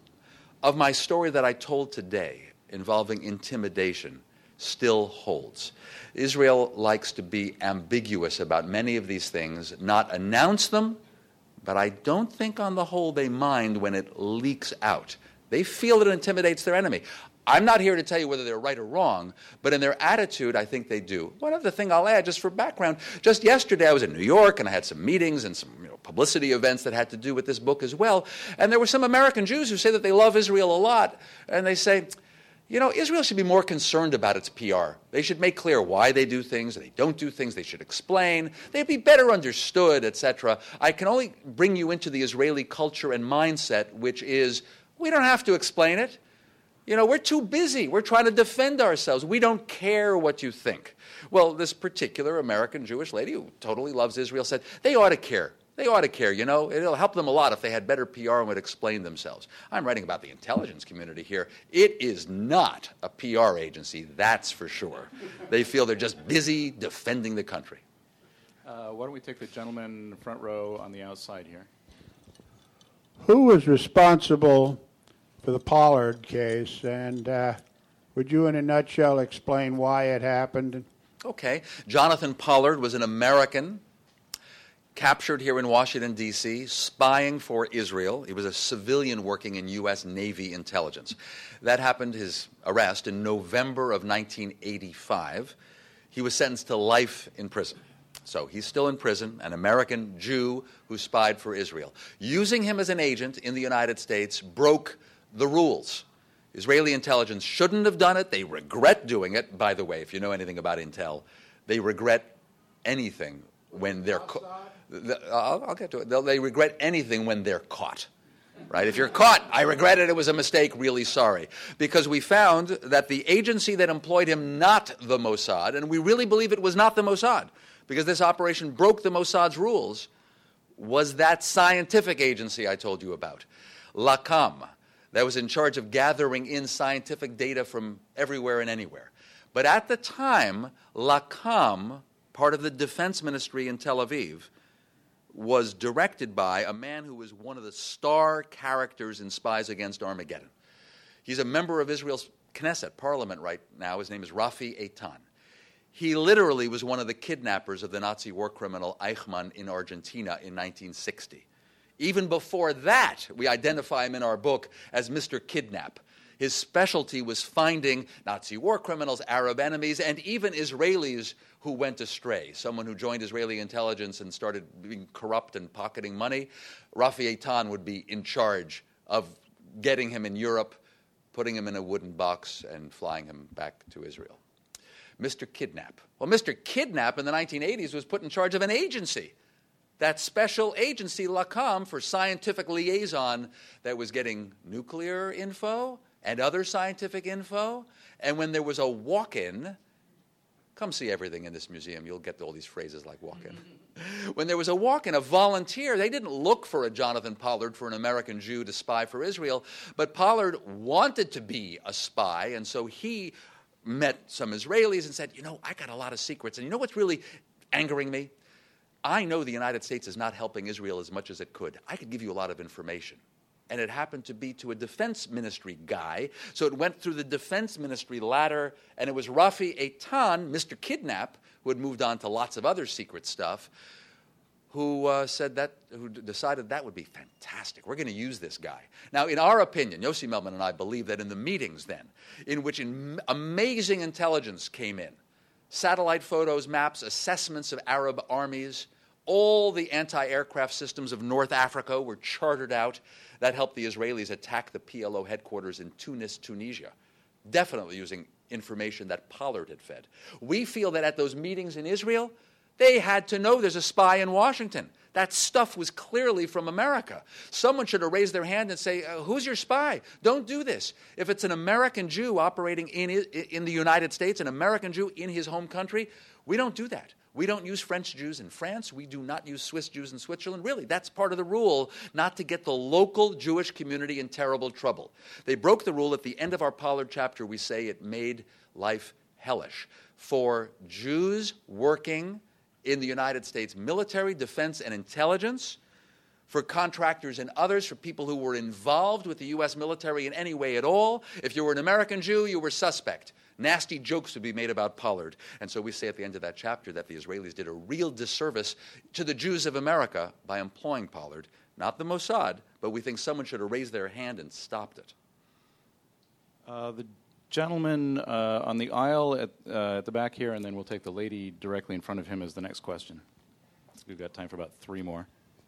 of my story that I told today involving intimidation still holds. Israel likes to be ambiguous about many of these things, not announce them, but I don't think on the whole they mind when it leaks out. They feel it intimidates their enemy. I'm not here to tell you whether they're right or wrong, but in their attitude, I think they do. One other thing I'll add, just for background, just yesterday I was in New York, and I had some meetings and some you know, publicity events that had to do with this book as well, and there were some American Jews who say that they love Israel a lot, and they say, you know, Israel should be more concerned about its P R. They should make clear why they do things, they don't do things, they should explain, they'd be better understood, et cetera. I can only bring you into the Israeli culture and mindset, which is, we don't have to explain it. You know, we're too busy. We're trying to defend ourselves. We don't care what you think. Well, this particular American Jewish lady who totally loves Israel said, they ought to care. They ought to care, you know. It'll help them a lot if they had better P R and would explain themselves. I'm writing about the intelligence community here. It is not a P R agency, that's for sure. They feel they're just busy defending the country. Uh, why don't we take the gentleman in the front row on the outside here? Who was responsible for the Pollard case, and uh, would you, in a nutshell, explain why it happened? Okay. Jonathan Pollard was an American captured here in Washington, D C, spying for Israel. He was a civilian working in U S Navy intelligence. That happened, his arrest, in November of nineteen eighty-five. He was sentenced to life in prison. So he's still in prison, an American Jew who spied for Israel. Using him as an agent in the United States broke the rules. Israeli intelligence shouldn't have done it. They regret doing it. By the way, if you know anything about intel, they regret anything when they're caught. I'll, I'll get to it. They'll, they regret anything when they're caught. Right? If you're caught, I regret it, it was a mistake, really sorry. Because we found that the agency that employed him, not the Mossad, and we really believe it was not the Mossad, because this operation broke the Mossad's rules, was that scientific agency I told you about, Lakam, that was in charge of gathering in scientific data from everywhere and anywhere. But at the time, Lakam, part of the defense ministry in Tel Aviv, was directed by a man who was one of the star characters in Spies Against Armageddon. He's a member of Israel's Knesset, parliament right now. His name is Rafi Eitan. He literally was one of the kidnappers of the Nazi war criminal Eichmann in Argentina in nineteen sixty. Even before that, we identify him in our book as Mister Kidnap. His specialty was finding Nazi war criminals, Arab enemies, and even Israelis who went astray. Someone who joined Israeli intelligence and started being corrupt and pocketing money. Rafi Eitan would be in charge of getting him in Europe, putting him in a wooden box, and flying him back to Israel. Mister Kidnap. Well, Mister Kidnap in the nineteen eighties was put in charge of an agency, that special agency, LACOM, for scientific liaison, that was getting nuclear info and other scientific info. And when there was a walk-in, come see everything in this museum, you'll get all these phrases like walk-in. When there was a walk-in, a volunteer, they didn't look for a Jonathan Pollard, for an American Jew to spy for Israel, but Pollard wanted to be a spy, and so he met some Israelis and said, you know, I got a lot of secrets, and you know what's really angering me? I know the United States is not helping Israel as much as it could. I could give you a lot of information. And it happened to be to a defense ministry guy. So it went through the defense ministry ladder, and it was Rafi Eitan, Mister Kidnap, who had moved on to lots of other secret stuff, who uh, said that, who d- decided that would be fantastic. We're going to use this guy. Now, in our opinion, Yossi Melman and I believe that in the meetings then, in which in amazing intelligence came in, satellite photos, maps, assessments of Arab armies, all the anti-aircraft systems of North Africa were charted out. That helped the Israelis attack the P L O headquarters in Tunis, Tunisia, definitely using information that Pollard had fed. We feel that at those meetings in Israel, they had to know there's a spy in Washington. That stuff was clearly from America. Someone should have raised their hand and say, uh, who's your spy? Don't do this. If it's an American Jew operating in, in the United States, an American Jew in his home country, we don't do that. We don't use French Jews in France. We do not use Swiss Jews in Switzerland. Really, that's part of the rule, not to get the local Jewish community in terrible trouble. They broke the rule. At the end of our Pollard chapter, we say it made life hellish. For Jews working in the United States military, defense, and intelligence, for contractors and others, for people who were involved with the U S military in any way at all. If you were an American Jew, you were suspect. Nasty jokes would be made about Pollard. And so we say at the end of that chapter that the Israelis did a real disservice to the Jews of America by employing Pollard, not the Mossad, but we think someone should have raised their hand and stopped it. Uh, the gentleman uh, on the aisle at, uh, at the back here, and then we'll take the lady directly in front of him as the next question. We've got time for about three more.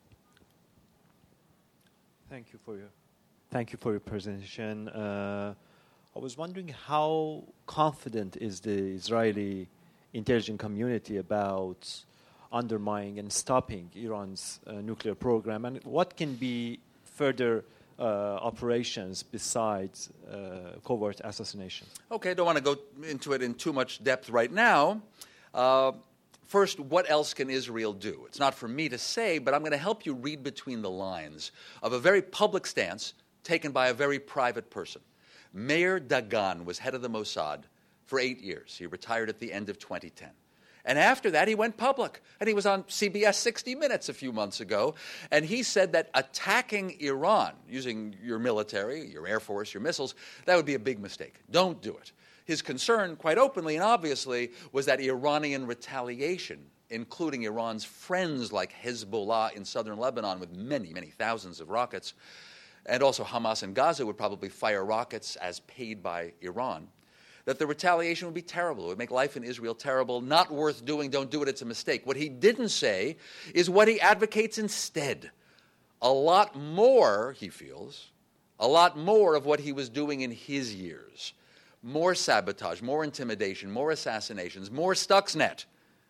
Thank you for your, thank you for your presentation. Uh, I was wondering how confident is the Israeli intelligence community about undermining and stopping Iran's uh, nuclear program, and what can be further uh, operations besides uh, covert assassination? Okay, I don't want to go into it in too much depth right now. Uh, First, what else can Israel do? It's not for me to say, but I'm going to help you read between the lines of a very public stance taken by a very private person. Meir Dagan was head of the Mossad for eight years. He retired at the end of twenty ten. And after that, he went public. And he was on C B S sixty minutes a few months ago. And he said that attacking Iran using your military, your air force, your missiles, that would be a big mistake. Don't do it. His concern, quite openly and obviously, was that Iranian retaliation, including Iran's friends like Hezbollah in southern Lebanon with many, many thousands of rockets, and also Hamas in Gaza would probably fire rockets as paid by Iran, that the retaliation would be terrible. It would make life in Israel terrible, not worth doing, don't do it, it's a mistake. What he didn't say is what he advocates instead. A lot more, he feels, a lot more of what he was doing in his years. More sabotage, more intimidation, more assassinations, more Stuxnet,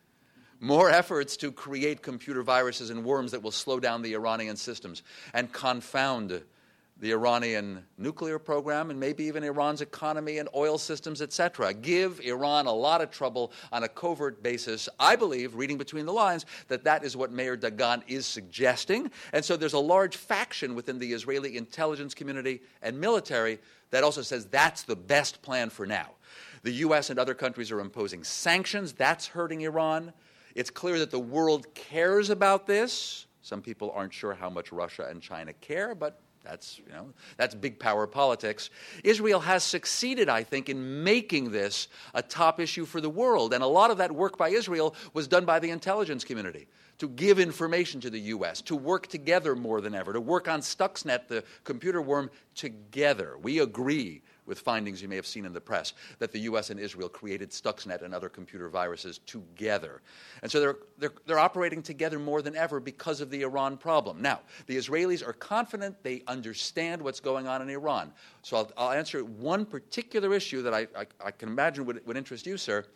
more efforts to create computer viruses and worms that will slow down the Iranian systems and confound the Iranian nuclear program and maybe even Iran's economy and oil systems, et cetera. Give Iran a lot of trouble on a covert basis. I believe, reading between the lines, that that is what Meir Dagan is suggesting. And so there's a large faction within the Israeli intelligence community and military that also says that's the best plan for now. The U S and other countries are imposing sanctions. That's hurting Iran. It's clear that the world cares about this. Some people aren't sure how much Russia and China care, but That's, you know, that's big power politics. Israel has succeeded, I think, in making this a top issue for the world. And a lot of that work by Israel was done by the intelligence community to give information to the U S, to work together more than ever, to work on Stuxnet, the computer worm, together. We agree with findings you may have seen in the press that the U S and Israel created Stuxnet and other computer viruses together. And so they're, they're, they're operating together more than ever because of the Iran problem. Now, the Israelis are confident they understand what's going on in Iran. So I'll, I'll answer one particular issue that I, I, I can imagine would, would interest you, sir.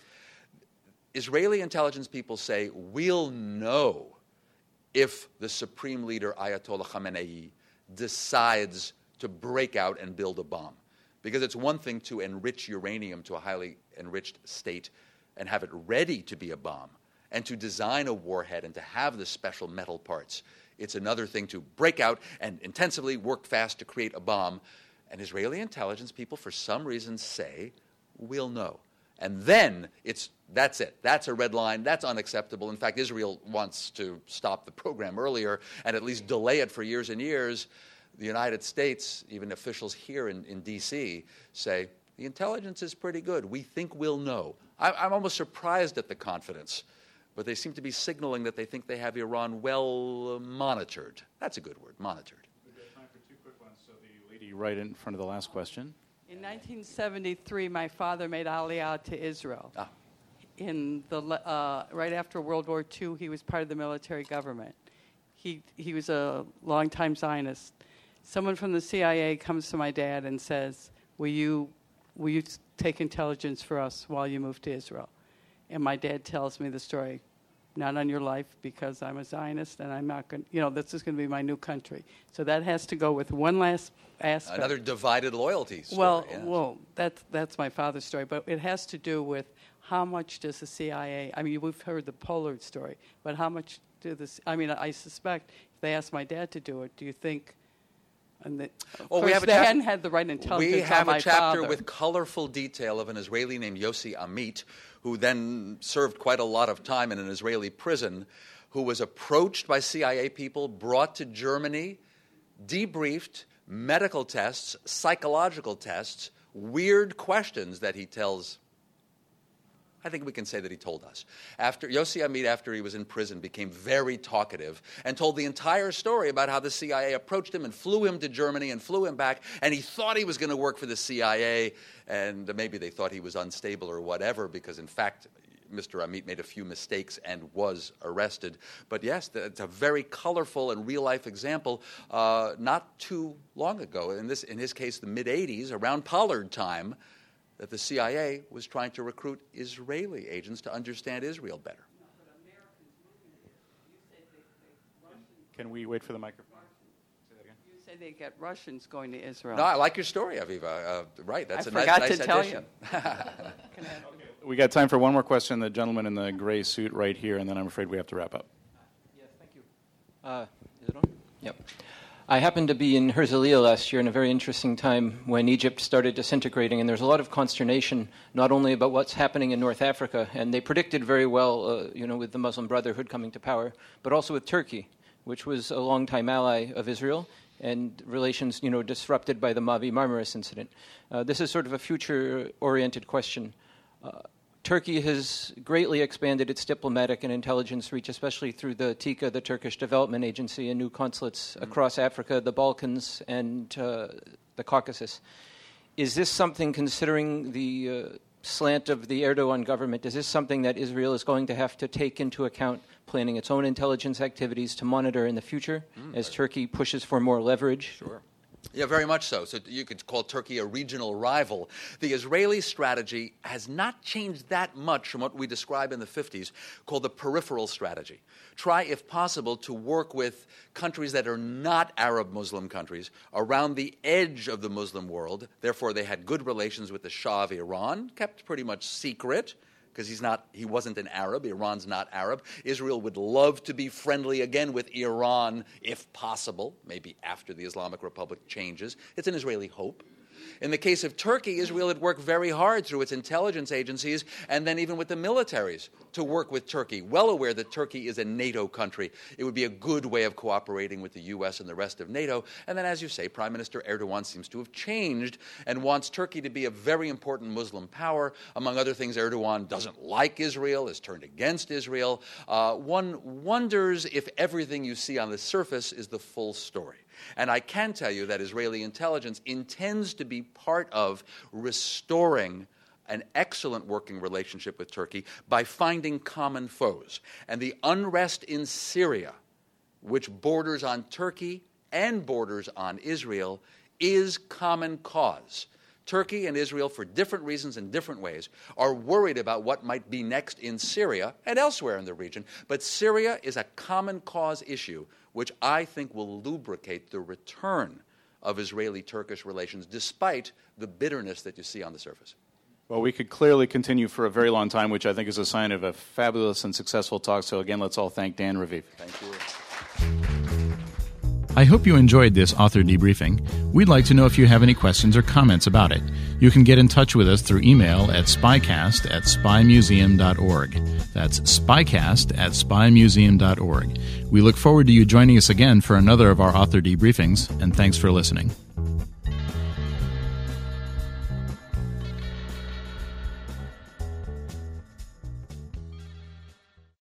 Israeli intelligence people say, we'll know if the supreme leader, Ayatollah Khamenei, decides to break out and build a bomb. Because it's one thing to enrich uranium to a highly enriched state and have it ready to be a bomb, and to design a warhead and to have the special metal parts. It's another thing to break out and intensively work fast to create a bomb. And Israeli intelligence people, for some reason, say, we'll know. And then it's that's it. That's a red line. That's unacceptable. In fact, Israel wants to stop the program earlier and at least delay it for years and years. The United States, even officials here in, in D C, say, the intelligence is pretty good. We think we'll know. I, I'm almost surprised at the confidence, but they seem to be signaling that they think they have Iran well uh, monitored. That's a good word, monitored. We've got time for two quick ones. So the lady right in front of the last question. In nineteen seventy-three, my father made Aliyah to Israel. Ah. In the uh, right after World War Two, he was part of the military government. He he was a longtime Zionist. Someone from the C I A comes to my dad and says, "Will you will you take intelligence for us while you move to Israel?" And my dad tells me the story. Not on your life, because I'm a Zionist and I'm not going. You know, this is going to be my new country. So that has to go with one last aspect. Another divided loyalty story. Well, yes. well, that's that's my father's story, but it has to do with how much does the C I A? I mean, we've heard the Pollard story, but how much do this? I mean, I suspect if they asked my dad to do it, do you think? And the, of well, course, we have a they chap- hadn't had the right intelligence. We have on my a chapter father. with colorful detail of an Israeli named Yossi Amit, who then served quite a lot of time in an Israeli prison, who was approached by C I A people, brought to Germany, debriefed, medical tests, psychological tests, weird questions that he tells. I think we can say that he told us. After Yossi Amit, after he was in prison, became very talkative and told the entire story about how the C I A approached him and flew him to Germany and flew him back, and he thought he was going to work for the C I A, and maybe they thought he was unstable or whatever, because in fact, Mister Amit made a few mistakes and was arrested. But yes, it's a very colorful and real-life example. Uh, not too long ago, in this, in his case, the mid-eighties, around Pollard time, that the C I A was trying to recruit Israeli agents to understand Israel better. Can we wait for the microphone? Say that again. You say they get Russians going to Israel. No, I like your story, Aviva. Uh, right, that's I a nice, forgot nice to tell addition. you. We got time for one more question. The gentleman in the gray suit right here, and then I'm afraid we have to wrap up. Yes, thank you. Uh, is it on? Yep. I happened to be in Herzliya last year in a very interesting time when Egypt started disintegrating, and there's a lot of consternation not only about what's happening in North Africa, and they predicted very well, uh, you know, with the Muslim Brotherhood coming to power, but also with Turkey, which was a longtime ally of Israel, and relations, you know, disrupted by the Mavi Marmaris incident. Uh, this is sort of a future-oriented question. Uh, Turkey has greatly expanded its diplomatic and intelligence reach, especially through the TIKA, the Turkish Development Agency, and new consulates mm-hmm. across Africa, the Balkans, and uh, the Caucasus. Is this something, considering the uh, slant of the Erdogan government, is this something that Israel is going to have to take into account, planning its own intelligence activities to monitor in the future mm, as right. Turkey pushes for more leverage? Sure. Yeah, very much so. So you could call Turkey a regional rival. The Israeli strategy has not changed that much from what we described in the fifties, called the peripheral strategy. Try, if possible, to work with countries that are not Arab Muslim countries around the edge of the Muslim world. Therefore, they had good relations with the Shah of Iran, kept pretty much secret, because he's not, he wasn't an Arab. Iran's not Arab. Israel would love to be friendly again with Iran, if possible, maybe after the Islamic Republic changes. It's an Israeli hope. In the case of Turkey, Israel had worked very hard through its intelligence agencies and then even with the militaries to work with Turkey, well aware that Turkey is a NATO country. It would be a good way of cooperating with the U S and the rest of NATO. And then, as you say, Prime Minister Erdogan seems to have changed and wants Turkey to be a very important Muslim power. Among other things, Erdogan doesn't like Israel, is turned against Israel. Uh, one wonders if everything you see on the surface is the full story. And I can tell you that Israeli intelligence intends to be part of restoring an excellent working relationship with Turkey by finding common foes. And the unrest in Syria, which borders on Turkey and borders on Israel, is common cause. Turkey and Israel, for different reasons and different ways, are worried about what might be next in Syria and elsewhere in the region. But Syria is a common cause issue, which I think will lubricate the return of Israeli-Turkish relations, despite the bitterness that you see on the surface. Well, we could clearly continue for a very long time, which I think is a sign of a fabulous and successful talk. So again, let's all thank Dan Raviv. Thank you. I hope you enjoyed this author debriefing. We'd like to know if you have any questions or comments about it. You can get in touch with us through email at spycast at spymuseum dot org. That's spycast at spymuseum dot org. We look forward to you joining us again for another of our author debriefings, and thanks for listening.